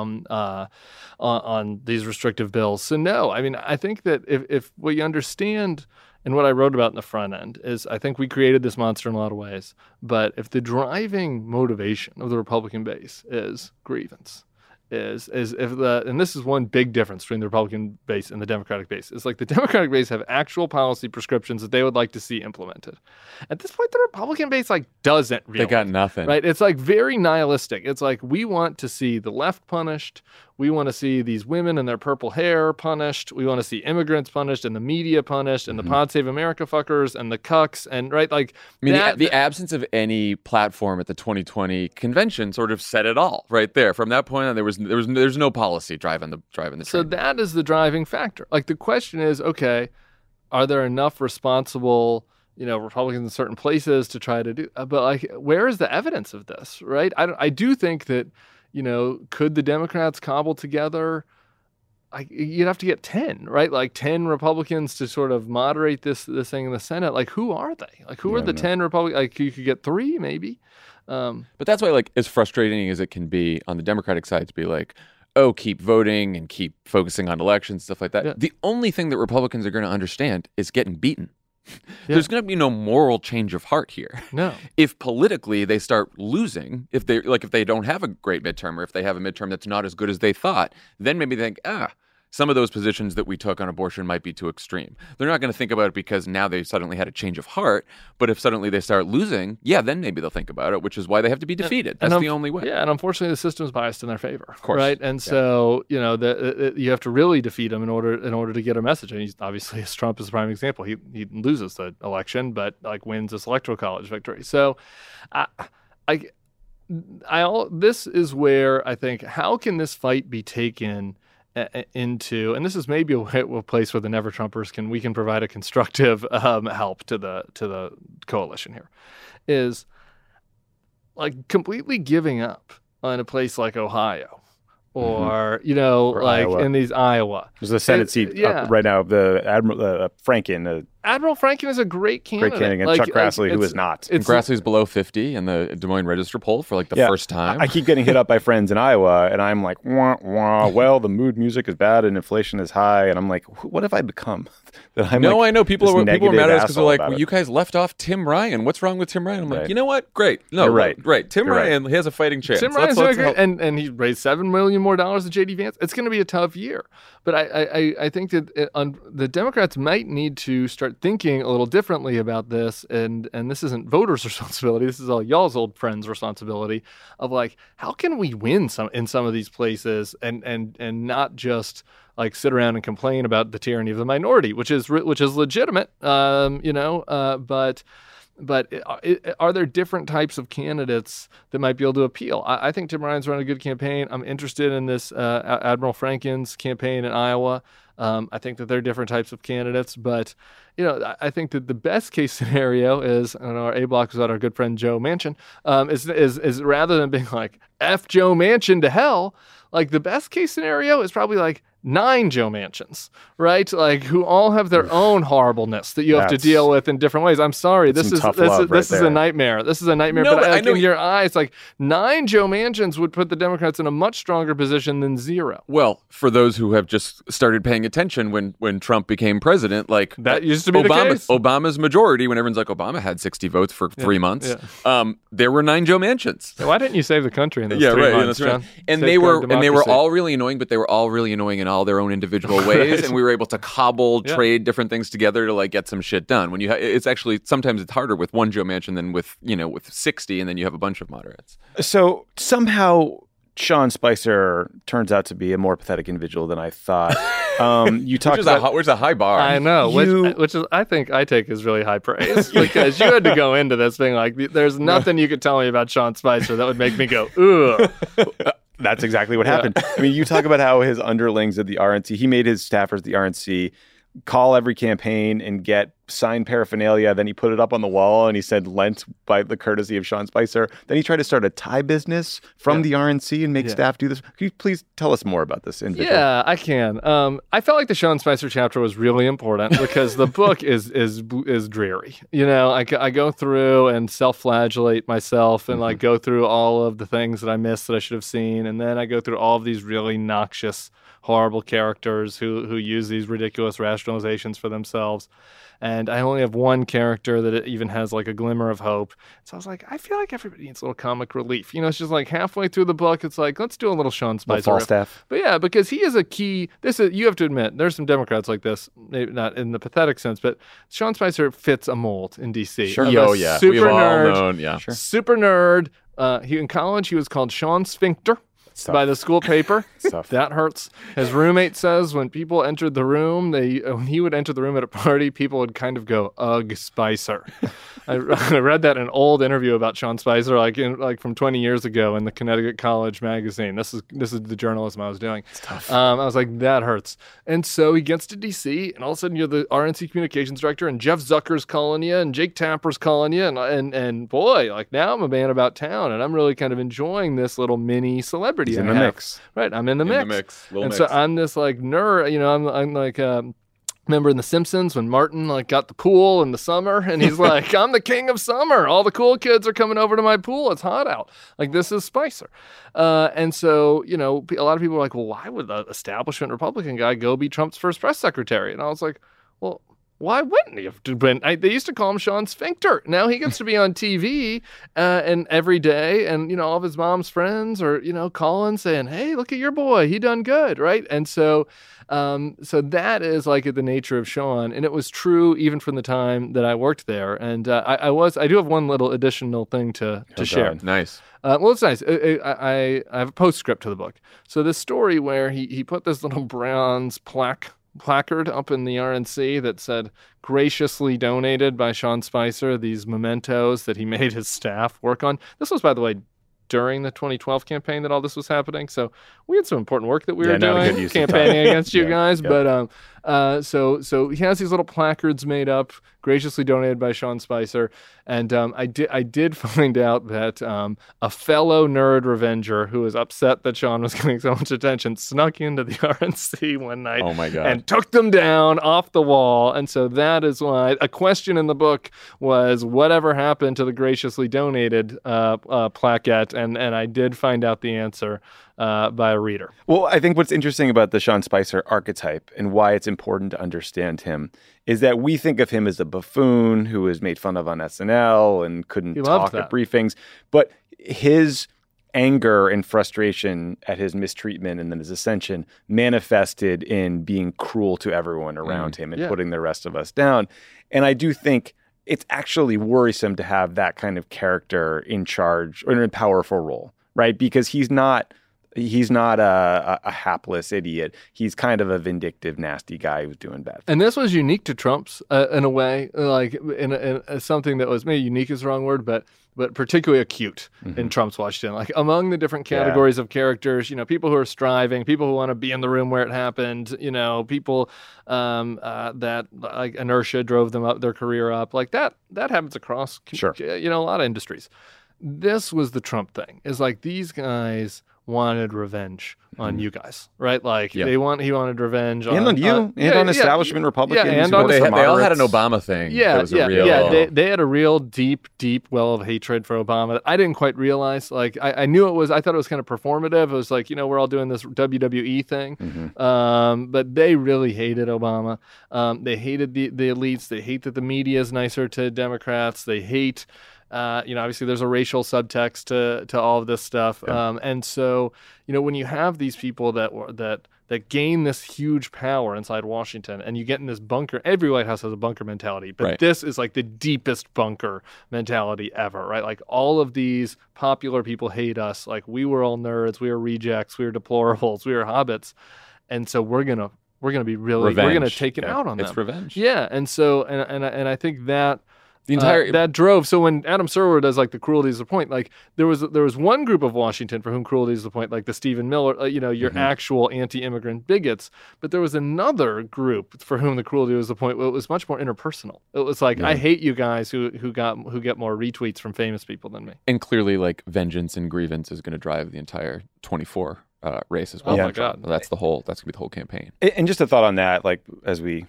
On these restrictive bills. So no, I mean, I think that if we understand. And what I wrote about in the front end is I think we created this monster in a lot of ways. But if the driving motivation of the Republican base is grievance, and this is one big difference between the Republican base and the Democratic base. It's like the Democratic base have actual policy prescriptions that they would like to see implemented. At this point, the Republican base doesn't really. They got nothing. Right? It's very nihilistic. It's like we want to see the left punished. We want to see these women and their purple hair punished. We want to see immigrants punished and the media punished and the Pod Save America fuckers and the cucks and right like. I mean, the absence of any platform at the 2020 convention sort of said it all right there. From that point on, there's no policy driving the train. So that is the driving factor. Like the question is, okay, are there enough responsible Republicans in certain places to try to do? But where is the evidence of this? Right? I do think that. Could the Democrats cobble together? You'd have to get 10, right? Like 10 Republicans to sort of moderate this thing in the Senate. Like, who are they? Like, who are the 10 Republicans? Like, you could get 3, maybe. But that's why, as frustrating as it can be on the Democratic side to be like, oh, keep voting and keep focusing on elections, stuff like that. Yeah. The only thing that Republicans are going to understand is getting beaten. Yeah. There's going to be no moral change of heart here. No. If politically they start losing, if they don't have a great midterm or if they have a midterm that's not as good as they thought, then maybe they think, some of those positions that we took on abortion might be too extreme. They're not going to think about it because now they suddenly had a change of heart. But if suddenly they start losing, then maybe they'll think about it, which is why they have to be defeated. That's the only way. Yeah, and unfortunately, the system's biased in their favor. Of course. Right? And so, you have to really defeat them in order to get a message. And he's obviously, Trump is a prime example. He loses the election, but wins this electoral college victory. So, this is where I think, how can this fight be taken into, and this is maybe a place where the Never Trumpers we can provide a constructive help to the coalition here, is completely giving up on a place like Ohio or or Iowa. In these Iowa. There's a Senate seat up right now. The Admiral Franken. Admiral Franken is a great candidate. And Chuck Grassley, who is not. Grassley's below 50 in the Des Moines Register poll for the first time. I keep getting hit up by friends in Iowa, and I'm like, wah, wah, well, the mood music is bad and inflation is high. And I'm like, what have I become? I know. People are mad at us because they're like, well, you guys left off Tim Ryan. What's wrong with Tim Ryan? I'm like, you know what? Great. No, you're right. Great. Tim Ryan, he has a fighting chance. Tim Ryan's doing great. And he raised $7 million more than J.D. Vance. It's going to be a tough year. But I think that the Democrats might need to start thinking a little differently about this, and this isn't voters' responsibility. This is all y'all's old friends' responsibility of how can we win in some of these places and not just sit around and complain about the tyranny of the minority, which is legitimate, but But are there different types of candidates that might be able to appeal? I think Tim Ryan's run a good campaign. I'm interested in this Admiral Franken's campaign in Iowa. I think that there are different types of candidates, but I think that the best case scenario is, I don't know, our A block was out our good friend Joe Manchin, is rather than being like F Joe Manchin to hell, like the best case scenario is probably like 9 Joe Manchins, right? Like who all have their own horribleness that you have to deal with in different ways. I'm sorry, this is a nightmare. This is a nightmare. No, but I know in your eyes, like 9 Joe Manchins would put the Democrats in a much stronger position than 0. Well, for those who have just started paying attention when Trump became president, like that used to be the case. Obama's majority, when everyone's like Obama had 60 votes for 3 months, there were 9 Joe Manchins. So why didn't you save the country in those 3 months, John? And they were all really annoying, but they were all really annoying in all their own individual ways, and we were able to trade different things together to like get some shit done. When it's actually sometimes it's harder with 1 Joe Manchin than with 60, and then you have a bunch of moderates. So somehow Sean Spicer turns out to be a more pathetic individual than I thought. You talked about where's a high bar? I know, which is I think I take as really high praise because you had to go into this thing like there's nothing you could tell me about Sean Spicer that would make me go ugh. That's exactly what happened. I mean, you talk about how his underlings at the RNC, he made his staffers at the RNC call every campaign and get signed paraphernalia. Then he put it up on the wall and he said, lent by the courtesy of Sean Spicer. Then he tried to start a tie business from the RNC and make staff do this. Can you please tell us more about this individual? Yeah, I can. I felt like the Sean Spicer chapter was really important because the book is dreary. I go through and self-flagellate myself and like go through all of the things that I missed that I should have seen. And then I go through all of these really noxious, horrible characters who use these ridiculous rationalizations for themselves. And I only have one character that it even has like a glimmer of hope. So I was like, I feel like everybody needs a little comic relief. It's just like halfway through the book, it's like, let's do a little Sean Spicer. Falstaff. But yeah, because he is a key. You have to admit, there's some Democrats like this, maybe not in the pathetic sense, but Sean Spicer fits a mold in D.C. Sure. We've all known. Super nerd. In college, he was called Sean Sphincter. By the school paper. That hurts. His roommate says when people entered the room, when he would enter the room at a party, people would kind of go, "Ugh, Spicer." I read that in an old interview about Sean Spicer, like from 20 years ago in the Connecticut College magazine. This is the journalism I was doing. It's tough. I was like, that hurts. And so he gets to D.C. and all of a sudden you're the RNC communications director, and Jeff Zucker's calling you, and Jake Tapper's calling you, and boy, like now I'm a man about town, and I'm really kind of enjoying this little mini celebrity. He's in the mix. Right, I'm in the mix. Little mix. So I'm this like nerd, I'm like remember in The Simpsons when Martin like got the pool in the summer and he's like, I'm the king of summer. All the cool kids are coming over to my pool. It's hot out. Like this is Spicer. And so, a lot of people are like, well, why would the establishment Republican guy go be Trump's first press secretary? And I was like, well, why wouldn't he have been? They used to call him Sean Sphincter. Now he gets to be on TV and every day, and all of his mom's friends are calling saying, "Hey, look at your boy, he done good," right? And so that is like the nature of Sean, and it was true even from the time that I worked there. And I do have one little additional thing to share. Nice. Well, it's nice. I have a postscript to the book. So this story where he put this little bronze placard up in the RNC that said graciously donated by Sean Spicer, these mementos that he made his staff work on. This was, by the way, during the 2012 campaign that all this was happening. So we had some important work that we were doing, campaigning against you guys. Yeah. But so he has these little placards made up, graciously donated by Sean Spicer. And I did find out that a fellow nerd revenger who was upset that Sean was getting so much attention snuck into the RNC one night. Oh my God. And took them down off the wall. And so that is why a question in the book was whatever happened to the graciously donated plaquette. And I did find out the answer by a reader. Well, I think what's interesting about the Sean Spicer archetype and why it's important to understand him is that we think of him as a buffoon who was made fun of on SNL and couldn't talk at briefings. But his anger and frustration at his mistreatment and then his ascension manifested in being cruel to everyone around him and putting the rest of us down. And I do think it's actually worrisome to have that kind of character in charge or in a powerful role, right? Because he's not He's not a hapless idiot. He's kind of a vindictive, nasty guy who's doing bad things. And this was unique to Trump's in a way, like in something that was maybe unique is the wrong word, but particularly acute in Trump's Washington. Like among the different categories of characters, people who are striving, people who want to be in the room where it happened, people that like inertia drove them up, their career up, like that happens across, a lot of industries. This was the Trump thing. Is like these guys wanted revenge on you guys, right? Like he wanted revenge on you and on establishment Republicans. Yeah, and they all had an Obama thing. They had a real deep well of hatred for Obama that I didn't quite realize. Like I knew it was. I thought it was kind of performative. It was like we're all doing this WWE thing, but they really hated Obama. They hated the elites. They hate that the media is nicer to Democrats. They hate. Obviously there's a racial subtext to all of this stuff. Yeah. And so, when you have these people that gain this huge power inside Washington and you get in this bunker, every White House has a bunker mentality, but this is like the deepest bunker mentality ever, right? Like all of these popular people hate us. Like we were all nerds, we were rejects, we were deplorables, we were hobbits. And so we're going to be really, revenge. We're going to take it out on them. It's revenge. Yeah. And so, and I think that, the entire that drove. So when Adam Serwer does like the cruelty is the point, like there was one group of Washington for whom cruelty is the point, like the Stephen Miller, your actual anti-immigrant bigots. But there was another group for whom the cruelty was the point. Well, it was much more interpersonal. It was like I hate you guys who get more retweets from famous people than me. And clearly, like vengeance and grievance is going to drive the entire 24 race as well. Oh my God, that's going to be the whole campaign. And just a thought on that, like as we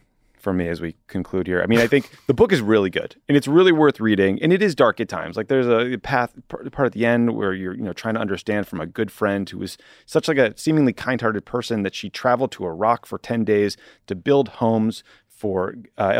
conclude here, I mean, I think the book is really good and it's really worth reading. And it is dark at times. Like there's a part at the end where you're trying to understand from a good friend who was such like a seemingly kind-hearted person that she traveled to Iraq for 10 days to build homes for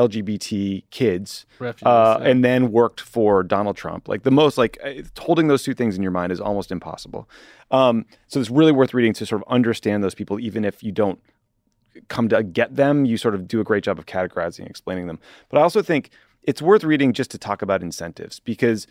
LGBT kids, and then worked for Donald Trump. Like the most, like holding those two things in your mind is almost impossible. So it's really worth reading to sort of understand those people, even if you don't come to get them, you sort of do a great job of categorizing and explaining them. But I also think it's worth reading just to talk about incentives because,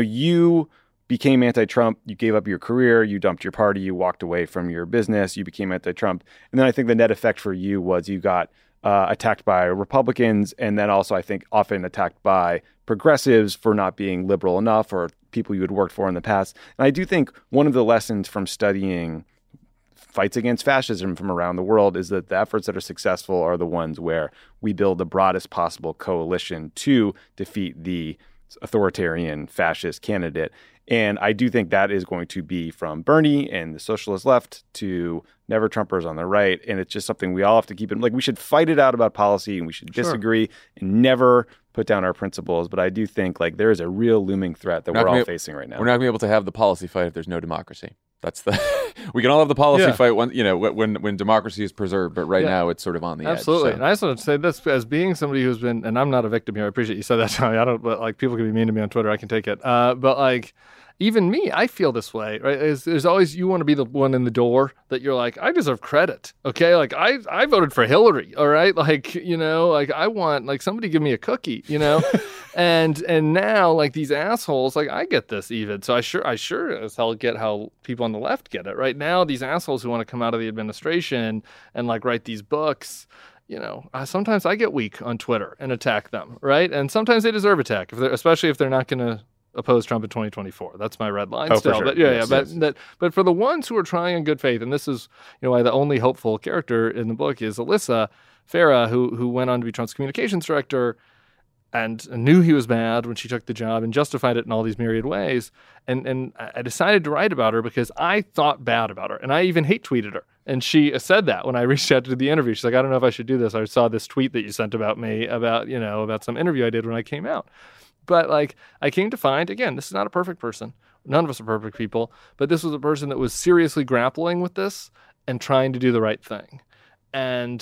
you became anti-Trump, you gave up your career, you dumped your party, you walked away from your business, you became anti-Trump. And then I think the net effect for you was you got attacked by Republicans and then also I think often attacked by progressives for not being liberal enough or people you had worked for in the past. And I do think one of the lessons from studying fights against fascism from around the world is that the efforts that are successful are the ones where we build the broadest possible coalition to defeat the authoritarian fascist candidate. And I do think that is going to be from Bernie and the socialist left to never Trumpers on the right. And it's just something we all have to keep in. Like we should fight it out about policy and we should disagree and never put down our principles. But I do think like there is a real looming threat that we're all facing right now. We're not going to be able to have the policy fight if there's no democracy. That's we can all have the policy fight when democracy is preserved, but right now it's sort of on the edge. Absolutely. And I just want to say this as being somebody who's been, and I'm not a victim here. I appreciate you said that, Tommy. But like people can be mean to me on Twitter. I can take it. But like even me, I feel this way, right? There's always, you want to be the one in the door that you're like, I deserve credit. Okay. Like I voted for Hillary. All right. Like, like I want, like somebody give me a cookie, and now like these assholes, like I get this even. So I sure as hell get how people on the left get it right now. These assholes who want to come out of the administration and like write these books, sometimes I get weak on Twitter and attack them. Right. And sometimes they deserve attack, especially if they're not going to oppose Trump in 2024. That's my red line still. For sure. But for the ones who are trying in good faith, and this is why the only hopeful character in the book is Alyssa Farah, who went on to be Trump's communications director and knew he was bad when she took the job and justified it in all these myriad ways. And I decided to write about her because I thought bad about her. And I even hate tweeted her. And she said that when I reached out to do the interview. She's like, I don't know if I should do this. I saw this tweet that you sent about me about some interview I did when I came out. But like I came to find, again, this is not a perfect person. None of us are perfect people. But this was a person that was seriously grappling with this and trying to do the right thing. And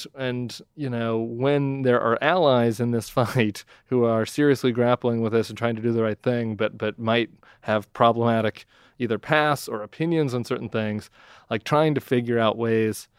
when there are allies in this fight who are seriously grappling with this and trying to do the right thing, but might have problematic either pasts or opinions on certain things, like trying to figure out ways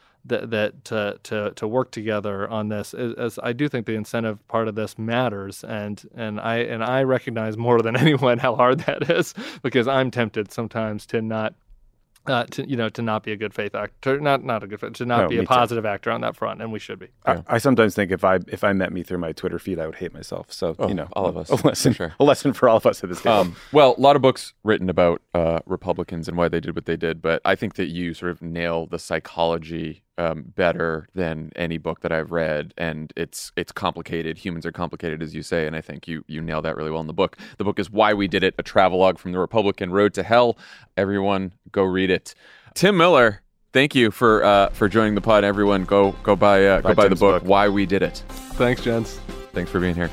to work together on this, as I do think the incentive part of this matters, and I recognize more than anyone how hard that is because I'm tempted sometimes to not to not be a good faith actor, not a good faith, to not be a positive actor on that front, and we should be. I sometimes think if I met me through my Twitter feed, I would hate myself. So all of us, a lesson for all of us at this table. Well, a lot of books written about Republicans and why they did what they did, but I think that you sort of nail the psychology better than any book that I've read, and it's complicated. Humans are complicated, as you say, and I think you nail that really well in the book. The book is Why We Did It: A Travelogue from the Republican Road to Hell. Everyone, go read it. Tim Miller, thank you for joining the pod. Everyone, go buy the book Why We Did It. Thanks, gents. Thanks for being here.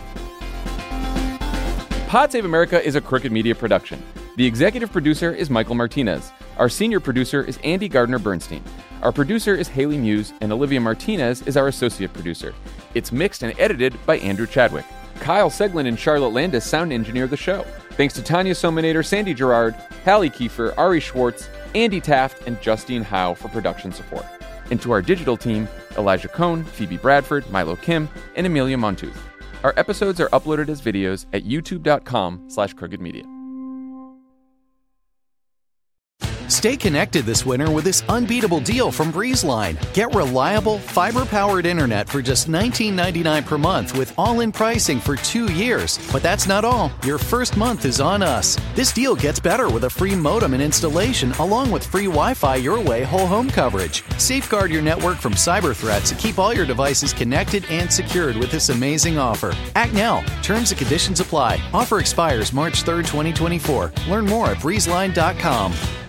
Pod Save America is a Crooked Media production. The executive producer is Michael Martinez. Our senior producer is Andy Gardner-Bernstein. Our producer is Haley Muse, and Olivia Martinez is our associate producer. It's mixed and edited by Andrew Chadwick. Kyle Seglin and Charlotte Landis sound engineer the show. Thanks to Tanya Sominator, Sandy Gerard, Hallie Kiefer, Ari Schwartz, Andy Taft, and Justine Howe for production support. And to our digital team, Elijah Cohn, Phoebe Bradford, Milo Kim, and Amelia Montooth. Our episodes are uploaded as videos at youtube.com/crookedmedia. Stay connected this winter with this unbeatable deal from BreezeLine. Get reliable, fiber-powered internet for just $19.99 per month with all-in pricing for 2 years. But that's not all. Your first month is on us. This deal gets better with a free modem and installation, along with free Wi-Fi your way whole home coverage. Safeguard your network from cyber threats and keep all your devices connected and secured with this amazing offer. Act now. Terms and conditions apply. Offer expires March 3rd, 2024. Learn more at breezeline.com.